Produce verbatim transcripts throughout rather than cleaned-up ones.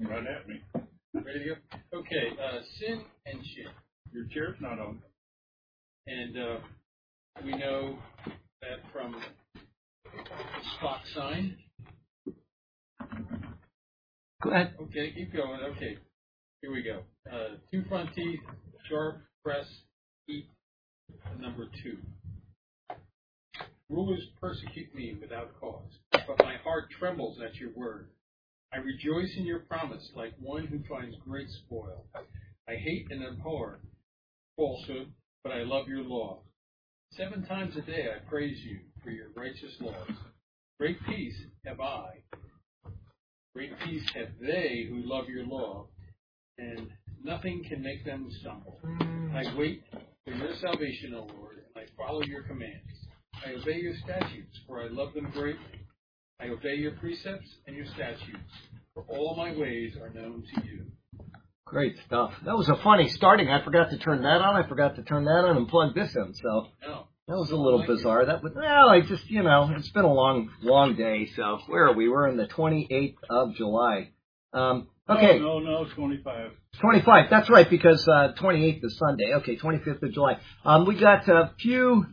Right at me. Ready to go? Okay, uh, sin and shit. Your chair's not on. And uh, we know that from the Spock sign. Go ahead. Okay, keep going. Okay, here we go. Uh, two front teeth, sharp, press, eat, number two. Rulers persecute me without cause, but my heart trembles at your word. I rejoice in your promise like one who finds great spoil. I hate and abhor falsehood, but I love your law. Seven times a day I praise you for your righteous laws. Great peace have I. Great peace have they who love your law, and nothing can make them stumble. I wait for your salvation, O Lord, and I follow your commands. I obey your statutes, for I love them greatly. I obey your precepts and your statutes, for all my ways are known to you. Great stuff. That was a funny starting. I forgot to turn that on. I forgot to turn that on and plug this in. So No. that was a little bizarre. That was, well, I just, you know, it's been a long, long day. So where are we? We're in the twenty-eighth of July. Um, okay. No, no, no, twenty-five. twenty-five. That's right, because uh, twenty-eighth is Sunday. Okay, twenty-fifth of July. Um, we got a few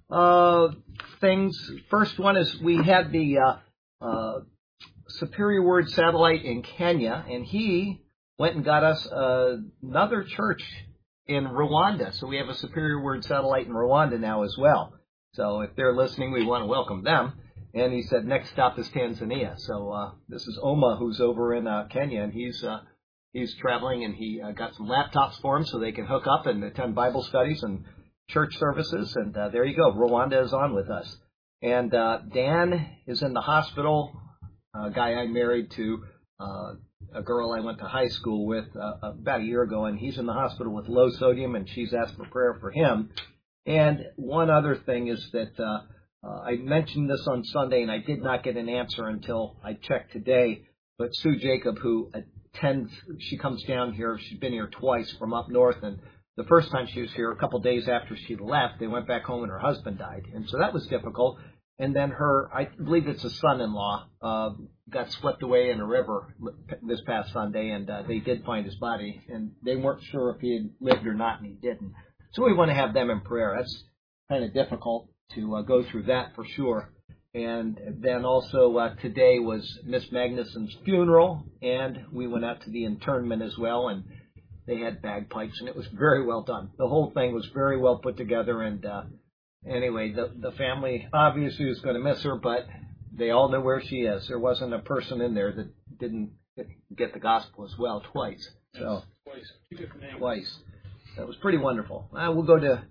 uh, things. First one is we had the uh, uh, Superior Word satellite in Kenya, and he went and got us uh, another church in Rwanda. So we have a Superior Word satellite in Rwanda now as well. So if they're listening, we want to welcome them. And he said next stop is Tanzania. So uh, this is Oma, who's over in uh, Kenya, and he's uh, he's traveling, and he uh, got some laptops for them so they can hook up and attend Bible studies and church services. And uh, there you go. Rwanda is on with us. And uh, Dan is in the hospital. A guy I married to, uh, a girl I went to high school with uh, about a year ago, and he's in the hospital with low sodium, and she's asked for prayer for him. And one other thing is that uh, uh, I mentioned this on Sunday, and I did not get an answer until I checked today. But Sue Jacob, who attends, she comes down here. She's been here twice from up north, and the first time she was here, a couple of days after she left, they went back home, and her husband died, and so that was difficult. And then her, I believe it's a son-in-law, uh, got swept away in a river this past Sunday, and uh, they did find his body, and they weren't sure if he had lived or not, and he didn't. So we want to have them in prayer. That's kind of difficult to uh, go through that for sure. And then also uh, today was Miss Magnuson's funeral, and we went out to the internment as well, and they had bagpipes, and it was very well done. The whole thing was very well put together, and uh, Anyway, the the family obviously is going to miss her, but they all know where she is. There wasn't a person in there that didn't get the gospel as well twice. So Twice. Two different names. Twice. That was pretty wonderful. Uh, we'll go to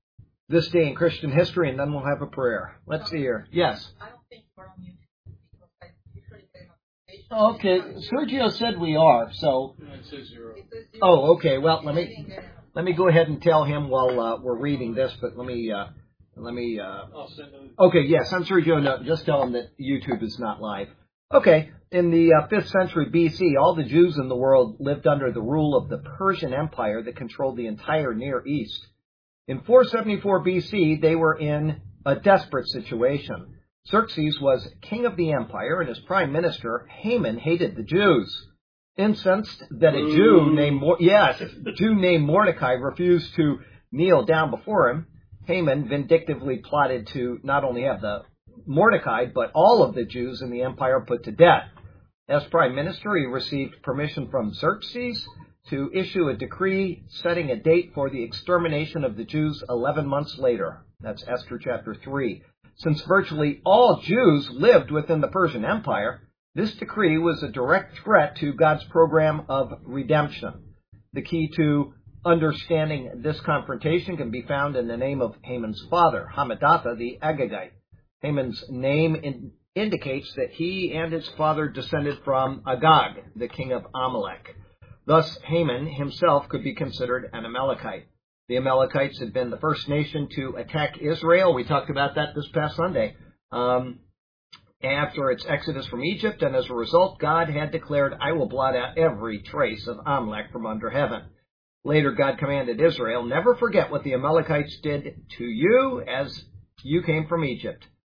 this day in Christian history, and then we'll have a prayer. Let's see here. Yes. I don't think we're on YouTube because I usually say on Okay. Sergio said we are. So. No, it says zero. Oh, okay. Well, let me let me go ahead and tell him while uh, we're reading this. But let me. Uh, Let me, uh, I'll send them. okay, yes, I'm sure Joe knows. Just tell him that YouTube is not live. Okay, in the uh, fifth century B C, all the Jews in the world lived under the rule of the Persian Empire that controlled the entire Near East. In four seventy-four B C, they were in a desperate situation. Xerxes was king of the empire, and his prime minister, Haman, hated the Jews. Incensed that a Jew named, yes, a Jew named Mordecai refused to kneel down before him, Haman vindictively plotted to not only have the Mordecai, but all of the Jews in the empire put to death. As prime minister, he received permission from Xerxes to issue a decree setting a date for the extermination of the Jews eleven months later. That's Esther chapter three. Since virtually all Jews lived within the Persian Empire, this decree was a direct threat to God's program of redemption. The key to understanding this confrontation can be found in the name of Haman's father, Hamadatha the Agagite. Haman's name in, indicates that he and his father descended from Agag, the king of Amalek. Thus, Haman himself could be considered an Amalekite. The Amalekites had been the first nation to attack Israel. We talked about that this past Sunday. Um, after its exodus from Egypt, and as a result, God had declared, I will blot out every trace of Amalek from under heaven. Later, God commanded Israel, never forget what the Amalekites did to you as you came from Egypt.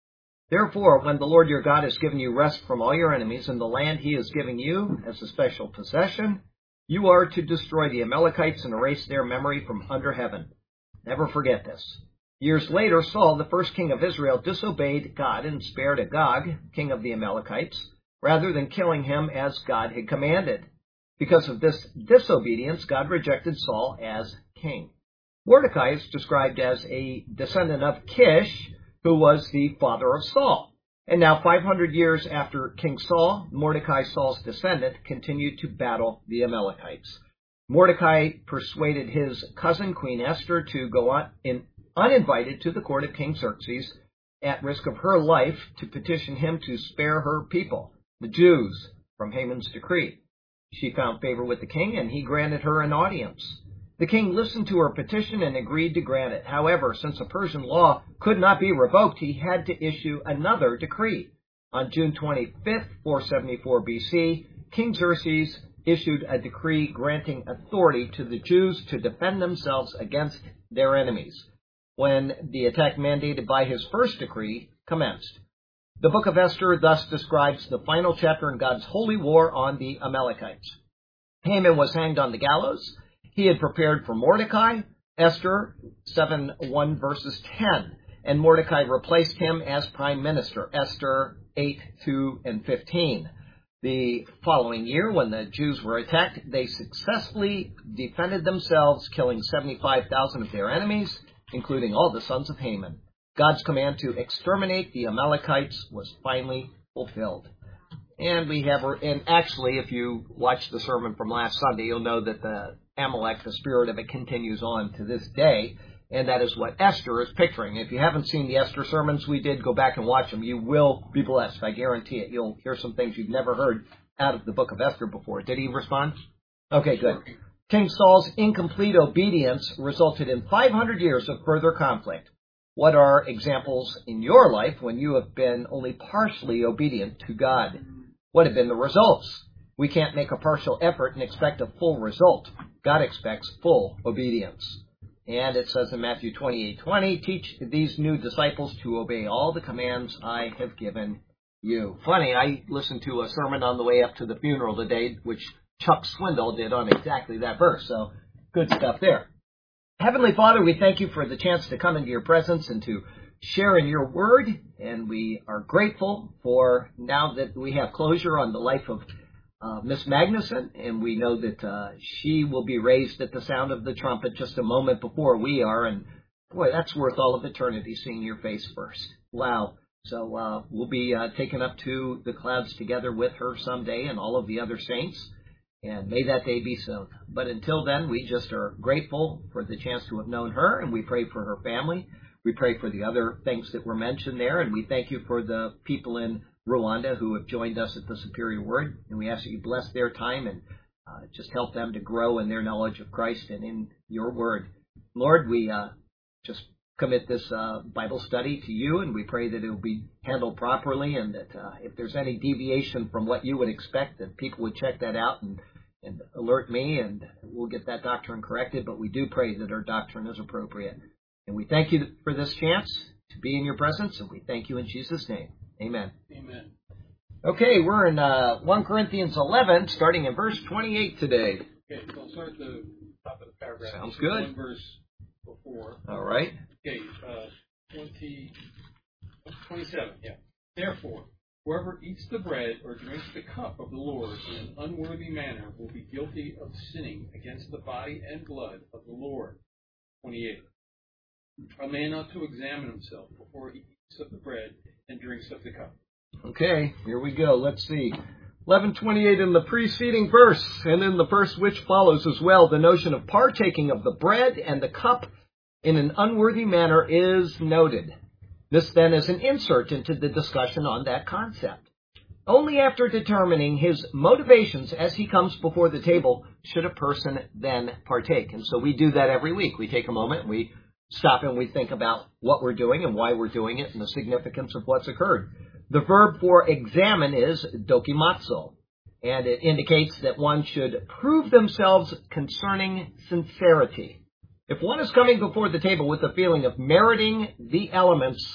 Therefore, when the Lord your God has given you rest from all your enemies in the land he is giving you as a special possession, you are to destroy the Amalekites and erase their memory from under heaven. Never forget this. Years later, Saul, the first king of Israel, disobeyed God and spared Agag, king of the Amalekites, rather than killing him as God had commanded. Because of this disobedience, God rejected Saul as king. Mordecai is described as a descendant of Kish, who was the father of Saul. And now, five hundred years after King Saul, Mordecai, Saul's descendant, continued to battle the Amalekites. Mordecai persuaded his cousin, Queen Esther, to go on in, uninvited to the court of King Xerxes, at risk of her life, to petition him to spare her people, the Jews, from Haman's decree. She found favor with the king, and he granted her an audience. The king listened to her petition and agreed to grant it. However, since a Persian law could not be revoked, he had to issue another decree. On June twenty-fifth, four seventy-four B C, King Xerxes issued a decree granting authority to the Jews to defend themselves against their enemies, when the attack mandated by his first decree commenced. The book of Esther thus describes the final chapter in God's holy war on the Amalekites. Haman was hanged on the gallows. He had prepared for Mordecai, Esther seven one verses ten, and Mordecai replaced him as prime minister, Esther eight two and fifteen. The following year, when the Jews were attacked, they successfully defended themselves, killing seventy-five thousand of their enemies, including all the sons of Haman. God's command to exterminate the Amalekites was finally fulfilled. And we have, and actually, if you watch the sermon from last Sunday, you'll know that the Amalek, the spirit of it, continues on to this day, and that is what Esther is picturing. If you haven't seen the Esther sermons we did, go back and watch them. You will be blessed, I guarantee it. You'll hear some things you've never heard out of the book of Esther before. Did he respond? Okay, good. King Saul's incomplete obedience resulted in five hundred years of further conflict. What are examples in your life when you have been only partially obedient to God? What have been the results? We can't make a partial effort and expect a full result. God expects full obedience. And it says in Matthew twenty-eight twenty, teach these new disciples to obey all the commands I have given you. Funny, I listened to a sermon on the way up to the funeral today, which Chuck Swindoll did on exactly that verse. So good stuff there. Heavenly Father, we thank you for the chance to come into your presence and to share in your word. And we are grateful for now that we have closure on the life of Uh, Miss Magnuson, and we know that uh, she will be raised at the sound of the trumpet just a moment before we are, and boy, that's worth all of eternity, seeing your face first. Wow. So uh, we'll be uh, taken up to the clouds together with her someday and all of the other saints, and may that day be so. But until then, we just are grateful for the chance to have known her, and we pray for her family. We pray for the other things that were mentioned there, and we thank you for the people in Rwanda who have joined us at the Superior Word, and we ask that you bless their time and uh, just help them to grow in their knowledge of Christ and in your word. Lord, we uh, just commit this uh, Bible study to you, and we pray that it will be handled properly, and that uh, if there's any deviation from what you would expect, that people would check that out and, and alert me, and we'll get that doctrine corrected. But we do pray that our doctrine is appropriate. And we thank you for this chance to be in your presence, and we thank you in Jesus' name. Amen. Amen. Okay, we're in uh, First Corinthians eleven, starting in verse twenty-eight today. Okay, so I'll start at the top of the paragraph. Sounds good. One verse before. All right. Okay, uh, twenty, twenty-seven, yeah. Therefore, whoever eats the bread or drinks the cup of the Lord in an unworthy manner will be guilty of sinning against the body and blood of the Lord. twenty-eight. A man ought to examine himself before he eats of the bread and drinks of the cup. Okay, here we go. Let's see. eleven twenty-eight in the preceding verse, and in the verse which follows as well, the notion of partaking of the bread and the cup in an unworthy manner is noted. This then is an insert into the discussion on that concept. Only after determining his motivations as he comes before the table should a person then partake. And so we do that every week. We take a moment and we stop and we think about what we're doing and why we're doing it and the significance of what's occurred. The verb for examine is dokimazo, and it indicates that one should prove themselves concerning sincerity. If one is coming before the table with the feeling of meriting the elements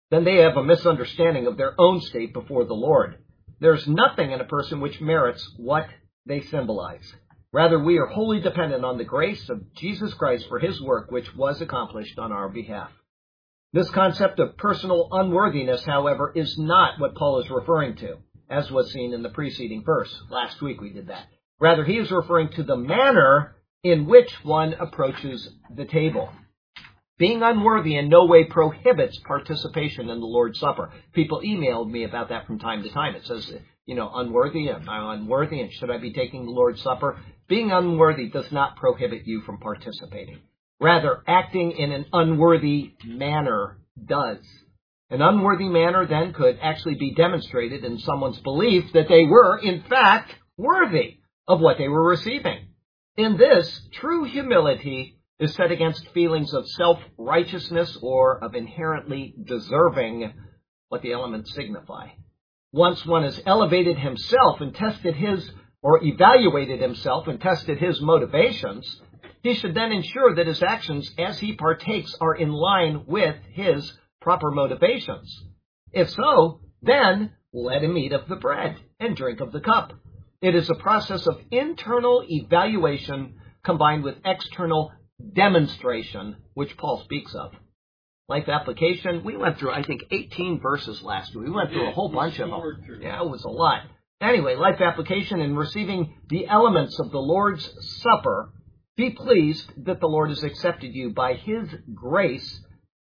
then they have a misunderstanding of their own state before the Lord. There's nothing in a person which merits what they symbolize. Rather, we are wholly dependent on the grace of Jesus Christ for his work which was accomplished on our behalf. This concept of personal unworthiness, however, is not what Paul is referring to, as was seen in the preceding verse. Last week we did that. Rather, he is referring to the manner in which one approaches the table. Being unworthy in no way prohibits participation in the Lord's Supper. People emailed me about that from time to time. It says, you know, unworthy, am I unworthy, and should I be taking the Lord's Supper? Being unworthy does not prohibit you from participating. Rather, acting in an unworthy manner does. An unworthy manner then could actually be demonstrated in someone's belief that they were, in fact, worthy of what they were receiving. In this, true humility is set against feelings of self-righteousness or of inherently deserving what the elements signify. Once one has elevated himself and tested his, or evaluated himself and tested his motivations, he should then ensure that his actions as he partakes are in line with his proper motivations. If so, then let him eat of the bread and drink of the cup. It is a process of internal evaluation combined with external demonstration, which Paul speaks of. Life application, we went through, I think, eighteen verses last week. We went through a whole bunch of them. Yeah, it was a lot. Anyway, life application in receiving the elements of the Lord's Supper. Be pleased that the Lord has accepted you by his grace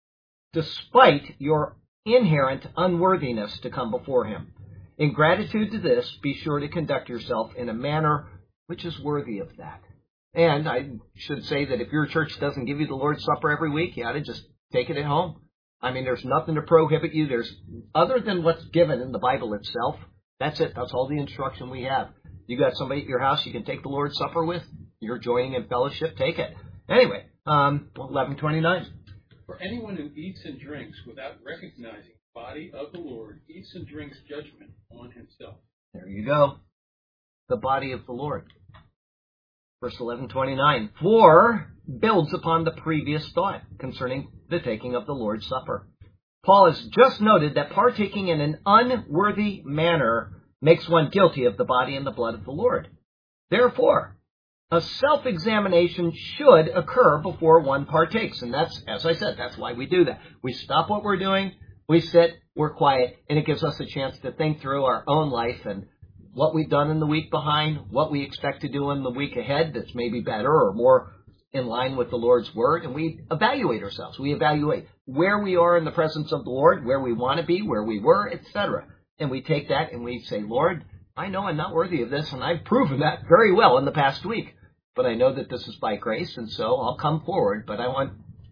despite your inherent unworthiness to come before him. In gratitude to this, be sure to conduct yourself in a manner which is worthy of that. And I should say that if your church doesn't give you the Lord's Supper every week, you ought to just take it at home. I mean, there's nothing to prohibit you. There's, other than what's given in the Bible itself, that's it. That's all the instruction we have. You got somebody at your house you can take the Lord's Supper with? You're joining in fellowship? Take it. Anyway, um, eleven twenty-nine. For anyone who eats and drinks without recognizing the body of the Lord eats and drinks judgment on himself. There you go. The body of the Lord. Verse eleven twenty-nine. For builds upon the previous thought concerning the taking of the Lord's Supper. Paul has just noted that partaking in an unworthy manner makes one guilty of the body and the blood of the Lord. Therefore, a self-examination should occur before one partakes. And that's, as I said, that's why we do that. We stop what we're doing, we sit, we're quiet, and it gives us a chance to think through our own life and what we've done in the week behind, what we expect to do in the week ahead that's maybe better or more in line with the Lord's Word, and we evaluate ourselves. We evaluate where we are in the presence of the Lord, where we want to be, where we were, et cetera. And we take that and we say, Lord, I know I'm not worthy of this, and I've proven that very well in the past week. But I know that this is by grace, and so I'll come forward. But I want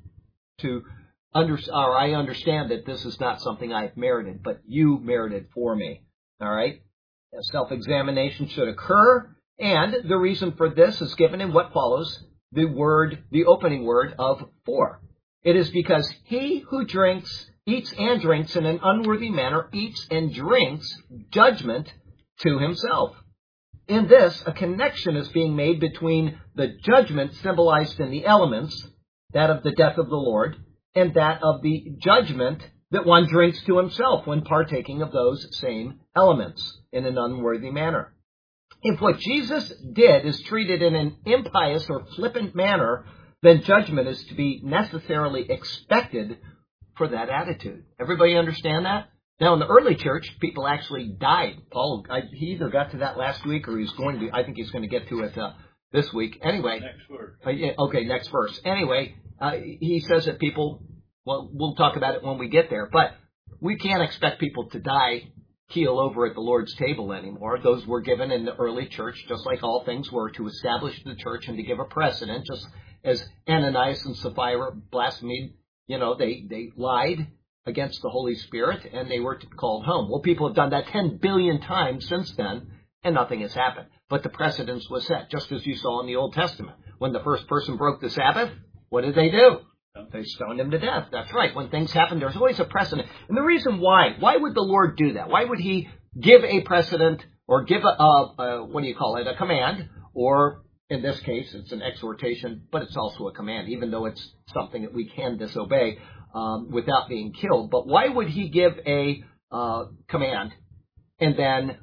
to, under, or I understand that this is not something I've merited, but you merited for me. All right? A self-examination should occur, and the reason for this is given in what follows, the word, the opening word of for. It is because he who drinks, eats and drinks in an unworthy manner, eats and drinks judgment to himself. In this, a connection is being made between the judgment symbolized in the elements, that of the death of the Lord, and that of the judgment that one drinks to himself when partaking of those same elements in an unworthy manner. If what Jesus did is treated in an impious or flippant manner, then judgment is to be necessarily expected for that attitude. Everybody understand that? Now, in the early church, people actually died. Paul, I, he either got to that last week or he's going to, I think he's going to get to it uh, this week. Anyway. Next word. Uh, yeah, okay, next verse. Anyway, uh, he says that people, well, we'll talk about it when we get there, but we can't expect people to die keel over at the Lord's table anymore. Those were given in the early church, just like all things were, to establish the church and to give a precedent, just as Ananias and Sapphira blasphemed. You know, they, they lied against the Holy Spirit, and they were called home. Well, people have done that ten billion times since then, and nothing has happened. But the precedence was set, just as you saw in the Old Testament. When the first person broke the Sabbath, what did they do? They stoned him to death. That's right. When things happen, there's always a precedent. And the reason why, why would the Lord do that? Why would he give a precedent or give a, a, a what do you call it, a command, or in this case, it's an exhortation, but it's also a command, even though it's something that we can disobey. um, without being killed. But why would he give a uh, command and then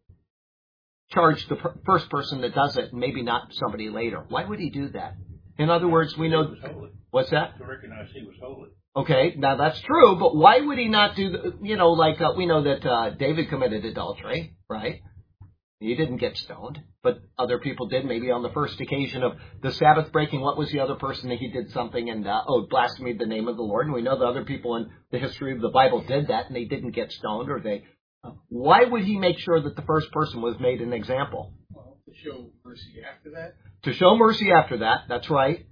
charge the per- first person that does it and maybe not somebody later? Why would he do that? In other words, we know... He was holy. What's that? To recognize he was holy. Okay, now that's true, but why would he not do, the, you know, like uh, we know that uh, David committed adultery, right? He didn't get stoned, but other people did. Maybe on the first occasion of the Sabbath breaking, what was the other person that he did something and, uh, oh, blasphemed the name of the Lord? And we know that other people in the history of the Bible did that and they didn't get stoned or they... Uh, why would he make sure that the first person was made an example? Well, to show mercy after that. To show mercy after that, that's right.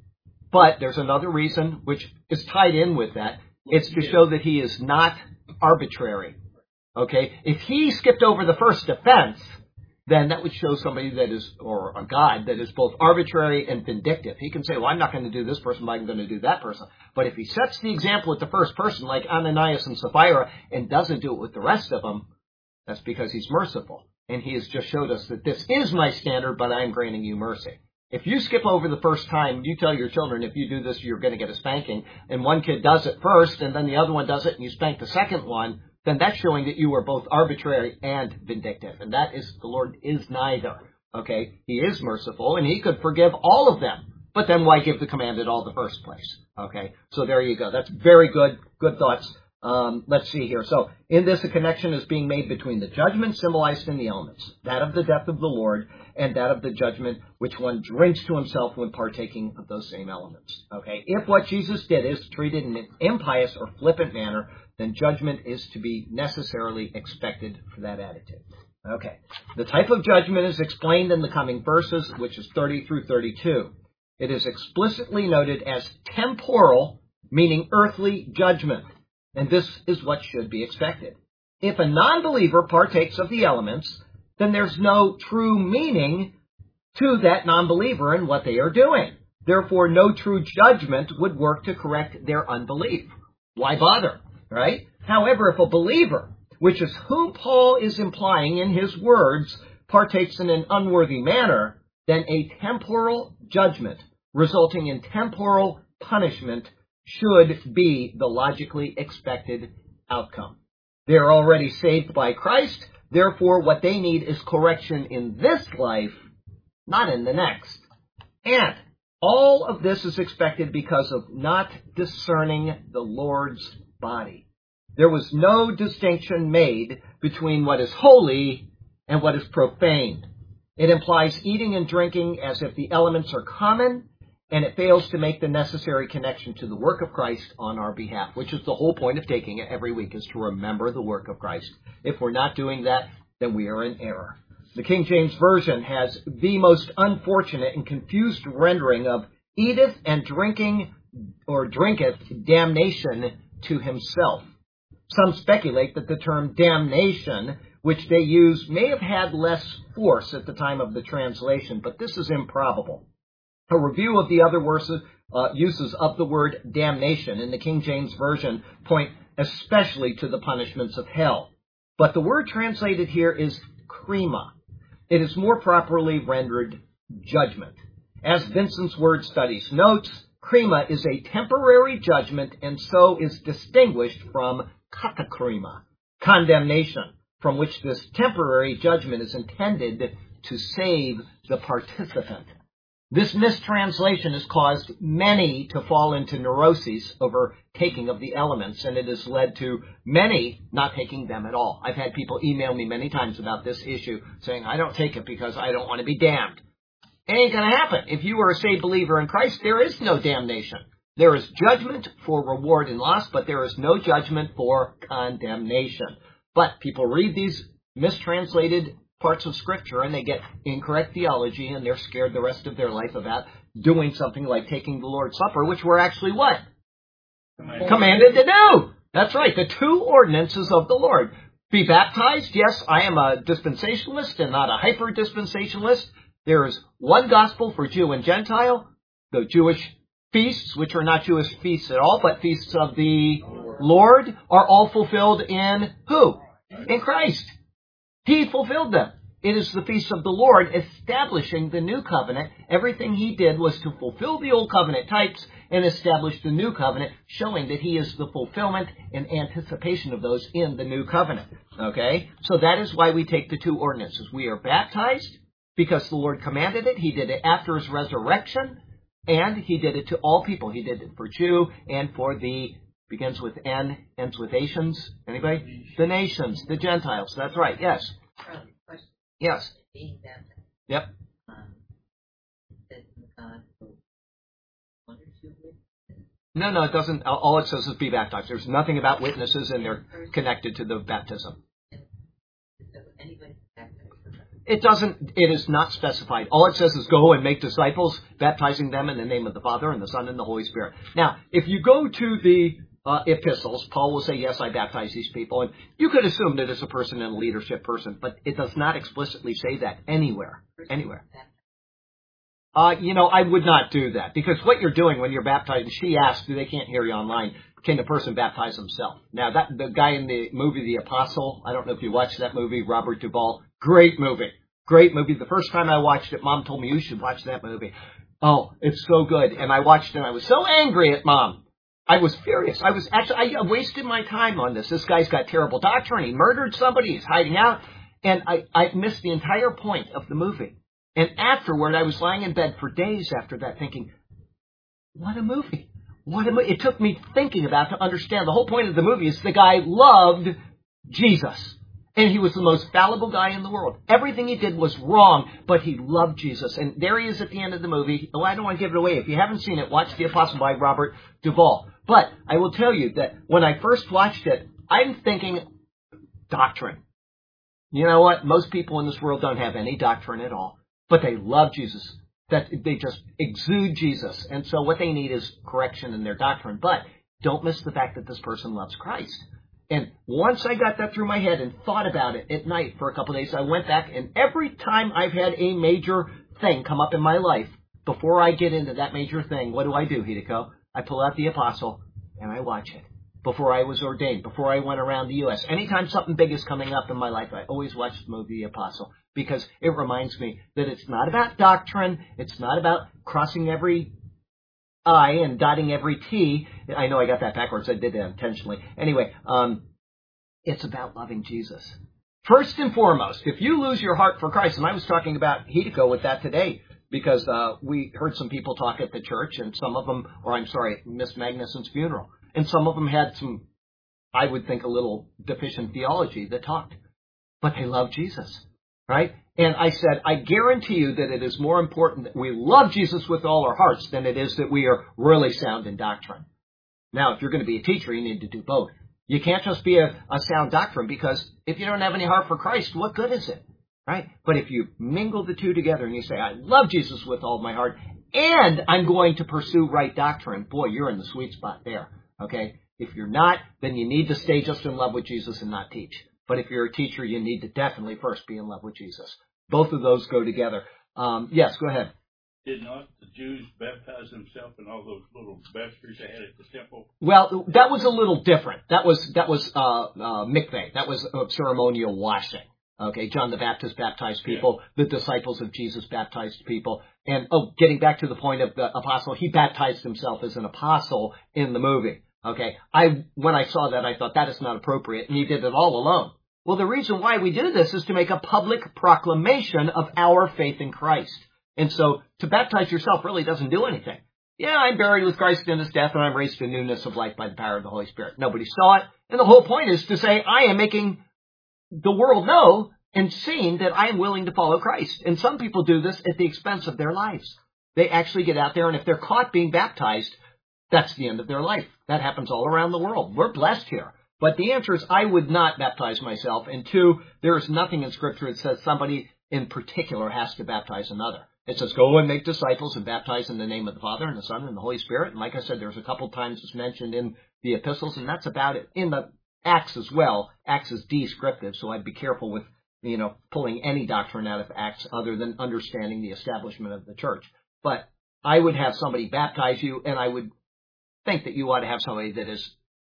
But there's another reason which is tied in with that. It's to show that he is not arbitrary. Okay? If he skipped over the first offense, then that would show somebody that is, or a God that is both arbitrary and vindictive. He can say, well, I'm not going to do this person, but I'm going to do that person. But if he sets the example with the first person, like Ananias and Sapphira, and doesn't do it with the rest of them, that's because he's merciful. And he has just showed us that this is my standard, but I'm granting you mercy. If you skip over the first time, you tell your children, if you do this, you're going to get a spanking, and one kid does it first, and then the other one does it, and you spank the second one, then that's showing that you are both arbitrary and vindictive. And that is, the Lord is neither. Okay? He is merciful, and he could forgive all of them. But then why give the command at all in the first place? Okay? So there you go. That's very good, good thoughts. Um, let's see here. So in this, a connection is being made between the judgment symbolized in the elements, that of the death of the Lord, and that of the judgment which one drinks to himself when partaking of those same elements. Okay? If what Jesus did is treated in an impious or flippant manner, then judgment is to be necessarily expected for that attitude. Okay. The type of judgment is explained in the coming verses, which is thirty through thirty-two. It is explicitly noted as temporal, meaning earthly judgment. And this is what should be expected. If a non-believer partakes of the elements, then there's no true meaning to that non-believer and what they are doing. Therefore, no true judgment would work to correct their unbelief. Why bother? Right? However, if a believer, which is whom Paul is implying in his words, partakes in an unworthy manner, then a temporal judgment resulting in temporal punishment should be the logically expected outcome. They are already saved by Christ, therefore what they need is correction in this life, not in the next. And all of this is expected because of not discerning the Lord's body. There was no distinction made between what is holy and what is profane. It implies eating and drinking as if the elements are common, and it fails to make the necessary connection to the work of Christ on our behalf, which is the whole point of taking it every week, is to remember the work of Christ. If we're not doing that, then we are in error. The King James Version has the most unfortunate and confused rendering of eateth and drinking or drinketh damnation to himself. Some speculate that the term damnation, which they use, may have had less force at the time of the translation, but this is improbable. A review of the other verses, uh, uses of the word damnation in the King James Version point especially to the punishments of hell. But the word translated here is krima. It is more properly rendered judgment. As Vincent's Word Studies notes, krima is a temporary judgment and so is distinguished from katakrima, condemnation, from which this temporary judgment is intended to save the participant. This mistranslation has caused many to fall into neuroses over taking of the elements, and it has led to many not taking them at all. I've had people email me many times about this issue, saying, I don't take it because I don't want to be damned. It ain't going to happen. If you are a saved believer in Christ, there is no damnation. There is judgment for reward and loss, but there is no judgment for condemnation. But people read these mistranslated parts of Scripture and they get incorrect theology, and they're scared the rest of their life about doing something like taking the Lord's Supper, which we're actually what? Commanded. Commanded to do. That's right, the two ordinances of the Lord. Be baptized. Yes, I am a dispensationalist and not a hyper-dispensationalist. There is one gospel for Jew and Gentile. The Jewish feasts, which are not Jewish feasts at all, but feasts of the Lord, are all fulfilled in who? In Christ. He fulfilled them. It is the feast of the Lord establishing the new covenant. Everything he did was to fulfill the old covenant types and establish the new covenant, showing that he is the fulfillment and anticipation of those in the new covenant. Okay? So that is why we take the two ordinances. We are baptized because the Lord commanded it. He did it after his resurrection, and he did it to all people. He did it for Jew and for the, begins with N, ends with Asians. Anybody? The nations, the Gentiles. That's right. Yes. Charlie, question. Yes. Being baptized. Yep. Um, it says in the gospel, one or two witnesses. No, no, it doesn't. All it says is be baptized. There's nothing about witnesses, and they're connected to the baptism. And so anybody can baptize somebody. It doesn't, it is not specified. All it says is go and make disciples, baptizing them in the name of the Father and the Son and the Holy Spirit. Now, if you go to the uh, epistles, Paul will say, yes, I baptize these people. And you could assume that it's a person and a leadership person, but it does not explicitly say that anywhere. Anywhere. Uh, you know, I would not do that, because what you're doing when you're baptized, she asked, they can't hear you online, can the person baptize himself? Now, that the guy in the movie The Apostle, I don't know if you watched that movie, Robert Duvall, great movie. Great movie. The first time I watched it, Mom told me you should watch that movie. Oh, it's so good. And I watched it and I was so angry at Mom. I was furious. I was actually, I wasted my time on this. This guy's got terrible doctrine. He murdered somebody. He's hiding out. And I, I missed the entire point of the movie. And afterward, I was lying in bed for days after that thinking, what a movie. What a movie. It took me thinking about to understand. The whole point of the movie is the guy loved Jesus. And he was the most fallible guy in the world. Everything he did was wrong, but he loved Jesus. And there he is at the end of the movie. Oh, I don't want to give it away. If you haven't seen it, watch The Apostle by Robert Duvall. But I will tell you that when I first watched it, I'm thinking doctrine. You know what? Most people in this world don't have any doctrine at all, but they love Jesus. That they just exude Jesus. And so what they need is correction in their doctrine. But don't miss the fact that this person loves Christ. And once I got that through my head and thought about it at night for a couple of days, I went back, and every time I've had a major thing come up in my life, before I get into that major thing, what do I do, Hideko? I pull out The Apostle and I watch it. Before I was ordained, before I went around the U S Anytime something big is coming up in my life, I always watch the movie The Apostle, because it reminds me that it's not about doctrine, it's not about crossing every I and dotting every T. I know I got that backwards. I did that intentionally. Anyway, um, it's about loving Jesus. First and foremost, if you lose your heart for Christ, and I was talking about Hideko with that today, because uh, we heard some people talk at the church, and some of them, or I'm sorry, Miss Magnuson's funeral, and some of them had some, I would think, a little deficient theology that talked. But they love Jesus, right? And I said, I guarantee you that it is more important that we love Jesus with all our hearts than it is that we are really sound in doctrine. Now, if you're going to be a teacher, you need to do both. You can't just be a, a sound doctrine, because if you don't have any heart for Christ, what good is it, right? But if you mingle the two together and you say, I love Jesus with all my heart, and I'm going to pursue right doctrine, boy, you're in the sweet spot there, okay? If you're not, then you need to stay just in love with Jesus and not teach. But if you're a teacher, you need to definitely first be in love with Jesus. Both of those go together. Um, yes, go ahead. Did not the Jews baptize themselves in all those little vestries they had at the temple? Well, that was a little different. That was that was uh, uh, mikveh. That was uh, ceremonial washing. Okay, John the Baptist baptized people. Yeah. The disciples of Jesus baptized people. And oh, getting back to the point of the apostle, he baptized himself as an apostle in the movie. Okay, I when I saw that, I thought that is not appropriate, and he did it all alone. Well, the reason why we do this is to make a public proclamation of our faith in Christ. And so to baptize yourself really doesn't do anything. Yeah, I'm buried with Christ in his death, and I'm raised to newness of life by the power of the Holy Spirit. Nobody saw it. And the whole point is to say, I am making the world know and seeing that I am willing to follow Christ. And some people do this at the expense of their lives. They actually get out there, and if they're caught being baptized, that's the end of their life. That happens all around the world. We're blessed here. But the answer is I would not baptize myself. And two, there is nothing in Scripture that says somebody in particular has to baptize another. It says go and make disciples and baptize in the name of the Father and the Son and the Holy Spirit. And like I said, there's a couple times it's mentioned in the epistles, and that's about it. In the Acts as well, Acts is descriptive, so I'd be careful with, you know, pulling any doctrine out of Acts other than understanding the establishment of the church. But I would have somebody baptize you, and I would think that you ought to have somebody that is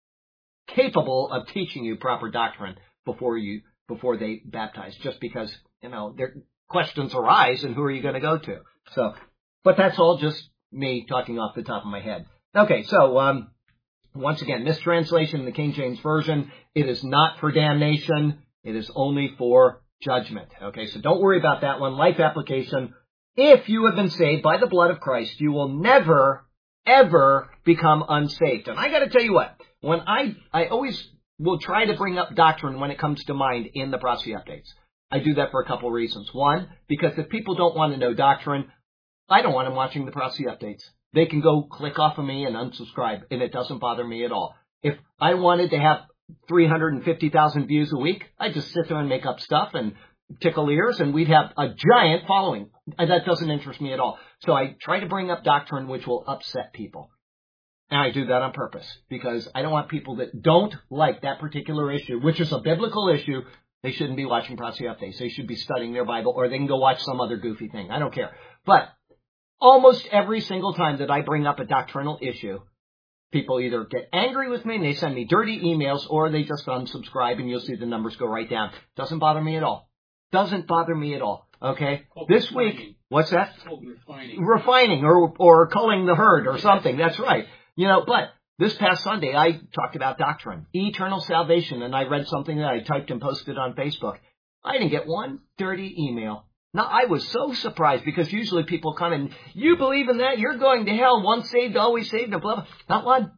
capable of teaching you proper doctrine before you before they baptize, just because you know, there questions arise, and who are you going to go to? So, but that's all just me talking off the top of my head. Okay, so um, once again, mistranslation in the King James Version. It is not for damnation. It is only for judgment. Okay, so don't worry about that one. Life application. If you have been saved by the blood of Christ, you will never, ever become unsaved. And I got to tell you what, when I, I always will try to bring up doctrine when it comes to mind in the prophecy updates. I do that for a couple of reasons. One, because if people don't want to know doctrine, I don't want them watching the prophecy updates. They can go click off of me and unsubscribe, and it doesn't bother me at all. If I wanted to have three hundred fifty thousand views a week, I'd just sit there and make up stuff and tickle ears, and we'd have a giant following. And that doesn't interest me at all. So I try to bring up doctrine which will upset people. And I do that on purpose, because I don't want people that don't like that particular issue, which is a biblical issue. They shouldn't be watching prophecy updates. They should be studying their Bible, or they can go watch some other goofy thing. I don't care. But almost every single time that I bring up a doctrinal issue, people either get angry with me and they send me dirty emails, or they just unsubscribe, and you'll see the numbers go right down. Doesn't bother me at all. Doesn't bother me at all. Okay? Called This refining. week, what's that? It's called refining. Refining or or culling the herd or something. That's right. You know, but this past Sunday, I talked about doctrine, eternal salvation, and I read something that I typed and posted on Facebook. I didn't get one dirty email. Now, I was so surprised, because usually people come and, you believe in that? You're going to hell. Once saved, always saved, and blah, blah. Not one.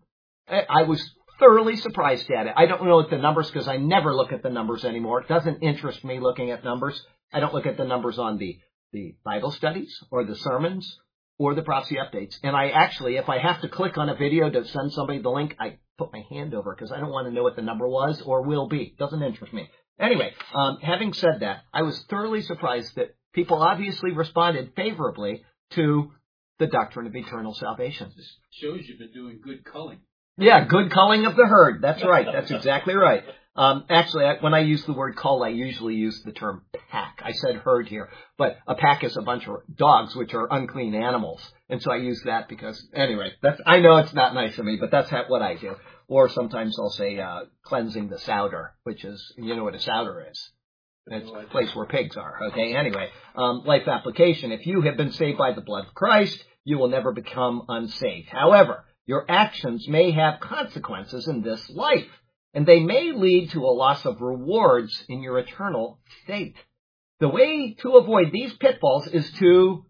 I was thoroughly surprised at it. I don't know what the numbers, because I never look at the numbers anymore. It doesn't interest me looking at numbers. I don't look at the numbers on the, the Bible studies or the sermons or the prophecy updates. And I actually, if I have to click on a video to send somebody the link, I put my hand over, because I don't want to know what the number was or will be. Doesn't interest me. Anyway, um, having said that, I was thoroughly surprised that people obviously responded favorably to the doctrine of eternal salvation. This shows you've been doing good culling. Yeah, good culling of the herd. That's right. That's exactly right. Um, actually, I, when I use the word cull, I usually use the term pack. I said herd here, but a pack is a bunch of dogs, which are unclean animals. And so I use that because, anyway, that's, I know it's not nice of me, but that's how, what I do. Or sometimes I'll say uh, cleansing the souder, which is, you know what a souder is. It's a place where pigs are. Okay, anyway, um, life application. If you have been saved by the blood of Christ, you will never become unsaved. However, your actions may have consequences in this life, and they may lead to a loss of rewards in your eternal state. The way to avoid these pitfalls is to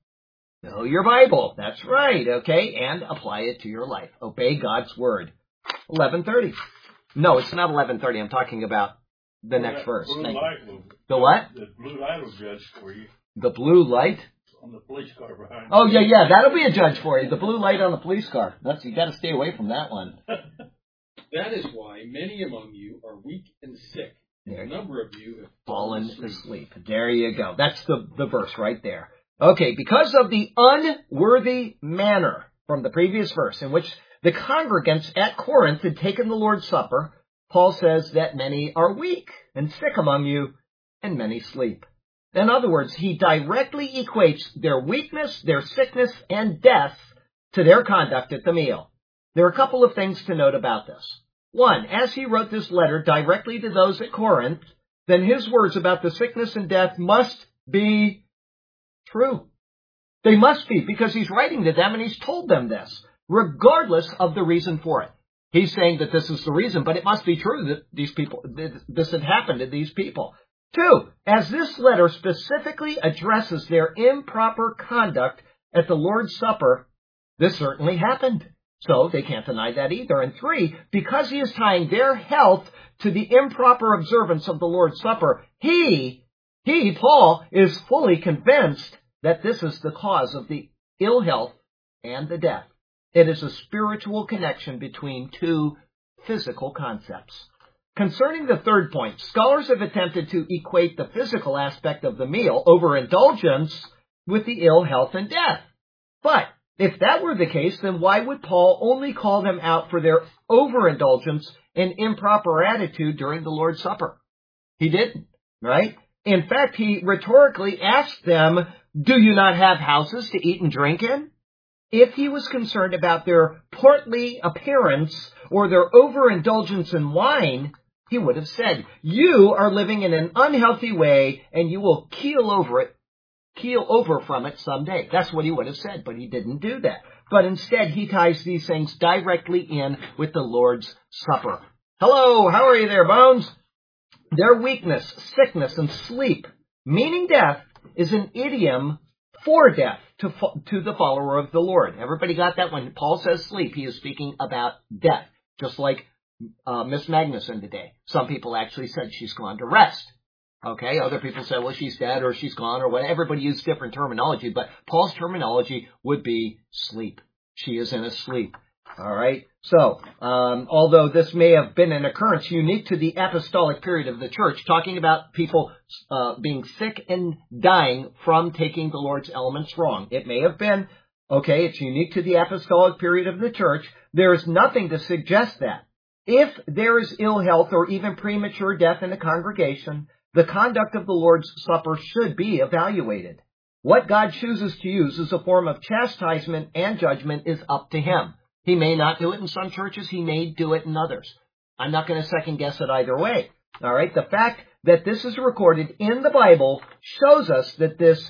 know your Bible. That's right, okay, and apply it to your life. Obey God's word. eleven thirty. No, it's not eleven thirty. I'm talking about the next that verse. Blue Thank light you. will, The what? The blue light will judge for you The blue light? on the police car behind Oh, you. yeah, yeah, that'll be a judge for you. The blue light on the police car. That's, you got to stay away from that one. That is why many among you are weak and sick. There. A number of you have Fallen fallen asleep. asleep. There you go. That's the, the verse right there. Okay, because of the unworthy manner from the previous verse in which the congregants at Corinth had taken the Lord's Supper, Paul says that many are weak and sick among you, and many sleep. In other words, he directly equates their weakness, their sickness, and death to their conduct at the meal. There are a couple of things to note about this. One, as he wrote this letter directly to those at Corinth, then his words about the sickness and death must be true. They must be, because he's writing to them and he's told them this, regardless of the reason for it. He's saying that this is the reason, but it must be true that these people, this had happened to these people. Two, as this letter specifically addresses their improper conduct at the Lord's Supper, this certainly happened. So they can't deny that either. And three, because he is tying their health to the improper observance of the Lord's Supper, he, he, Paul, is fully convinced that this is the cause of the ill health and the death. It is a spiritual connection between two physical concepts. Concerning the third point, scholars have attempted to equate the physical aspect of the meal, overindulgence, with the ill health and death. But if that were the case, then why would Paul only call them out for their overindulgence and improper attitude during the Lord's Supper? He didn't, right? In fact, he rhetorically asked them, do you not have houses to eat and drink in? If he was concerned about their portly appearance or their overindulgence in wine, He would have said, you are living in an unhealthy way and you will keel over it, keel over from it someday. That's what he would have said, but he didn't do that. But instead, he ties these things directly in with the Lord's Supper. Hello, how are you there, Bones? Their weakness, sickness, and sleep, meaning death, is an idiom for death to, to the follower of the Lord. Everybody got that? When Paul says sleep, he is speaking about death, just like uh, Miss Magnuson today. Some people actually said she's gone to rest. Okay, other people said, well, she's dead or she's gone or what. Everybody used different terminology, but Paul's terminology would be sleep. She is in a sleep. All right. So, um, although this may have been an occurrence unique to the apostolic period of the church, talking about people uh, being sick and dying from taking the Lord's elements wrong, it may have been, okay, it's unique to the apostolic period of the church. There is nothing to suggest that. If there is ill health or even premature death in a congregation, the conduct of the Lord's Supper should be evaluated. What God chooses to use as a form of chastisement and judgment is up to Him. He may not do it in some churches. He may do it in others. I'm not going to second guess it either way. All right. The fact that this is recorded in the Bible shows us that this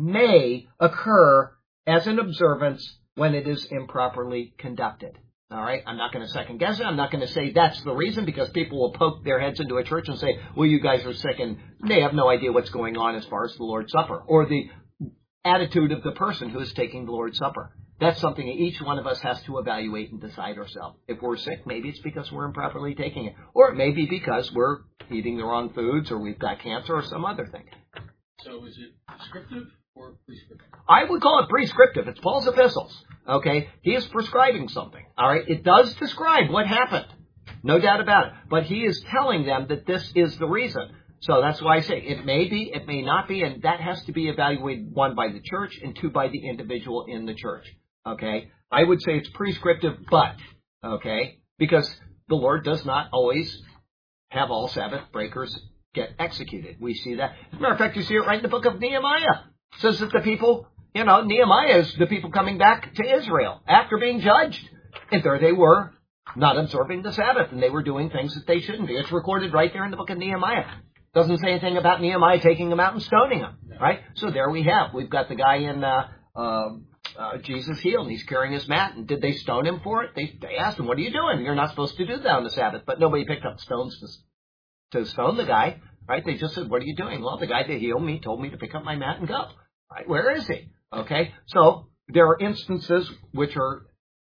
may occur as an observance when it is improperly conducted. All right. I'm not going to second guess it. I'm not going to say that's the reason, because people will poke their heads into a church and say, well, you guys are sick, and they have no idea what's going on as far as the Lord's Supper or the attitude of the person who is taking the Lord's Supper. That's something that each one of us has to evaluate and decide ourselves. If we're sick, maybe it's because we're improperly taking it. Or it may be because we're eating the wrong foods or we've got cancer or some other thing. So is it prescriptive or prescriptive? I would call it prescriptive. It's Paul's epistles. Okay? He is prescribing something. All right? It does describe what happened. No doubt about it. But he is telling them that this is the reason. So that's why I say it may be, it may not be, and that has to be evaluated, one, by the church, and two, by the individual in the church. Okay? I would say it's prescriptive, but, okay, because the Lord does not always have all Sabbath breakers get executed. We see that. As a matter of fact, you see it right in the book of Nehemiah. It says that the people, you know, Nehemiah is the people coming back to Israel after being judged. And there they were, not observing the Sabbath, and they were doing things that they shouldn't be. It's recorded right there in the book of Nehemiah. Doesn't say anything about Nehemiah taking them out and stoning them, right? So there we have. We've got the guy in uh, uh, uh, Jesus healed, and he's carrying his mat. And did they stone him for it? They, they asked him, what are you doing? You're not supposed to do that on the Sabbath. But nobody picked up stones to, to stone the guy, right? They just said, what are you doing? Well, the guy that healed me told me to pick up my mat and go. Right? Where is he? Okay? So there are instances which are,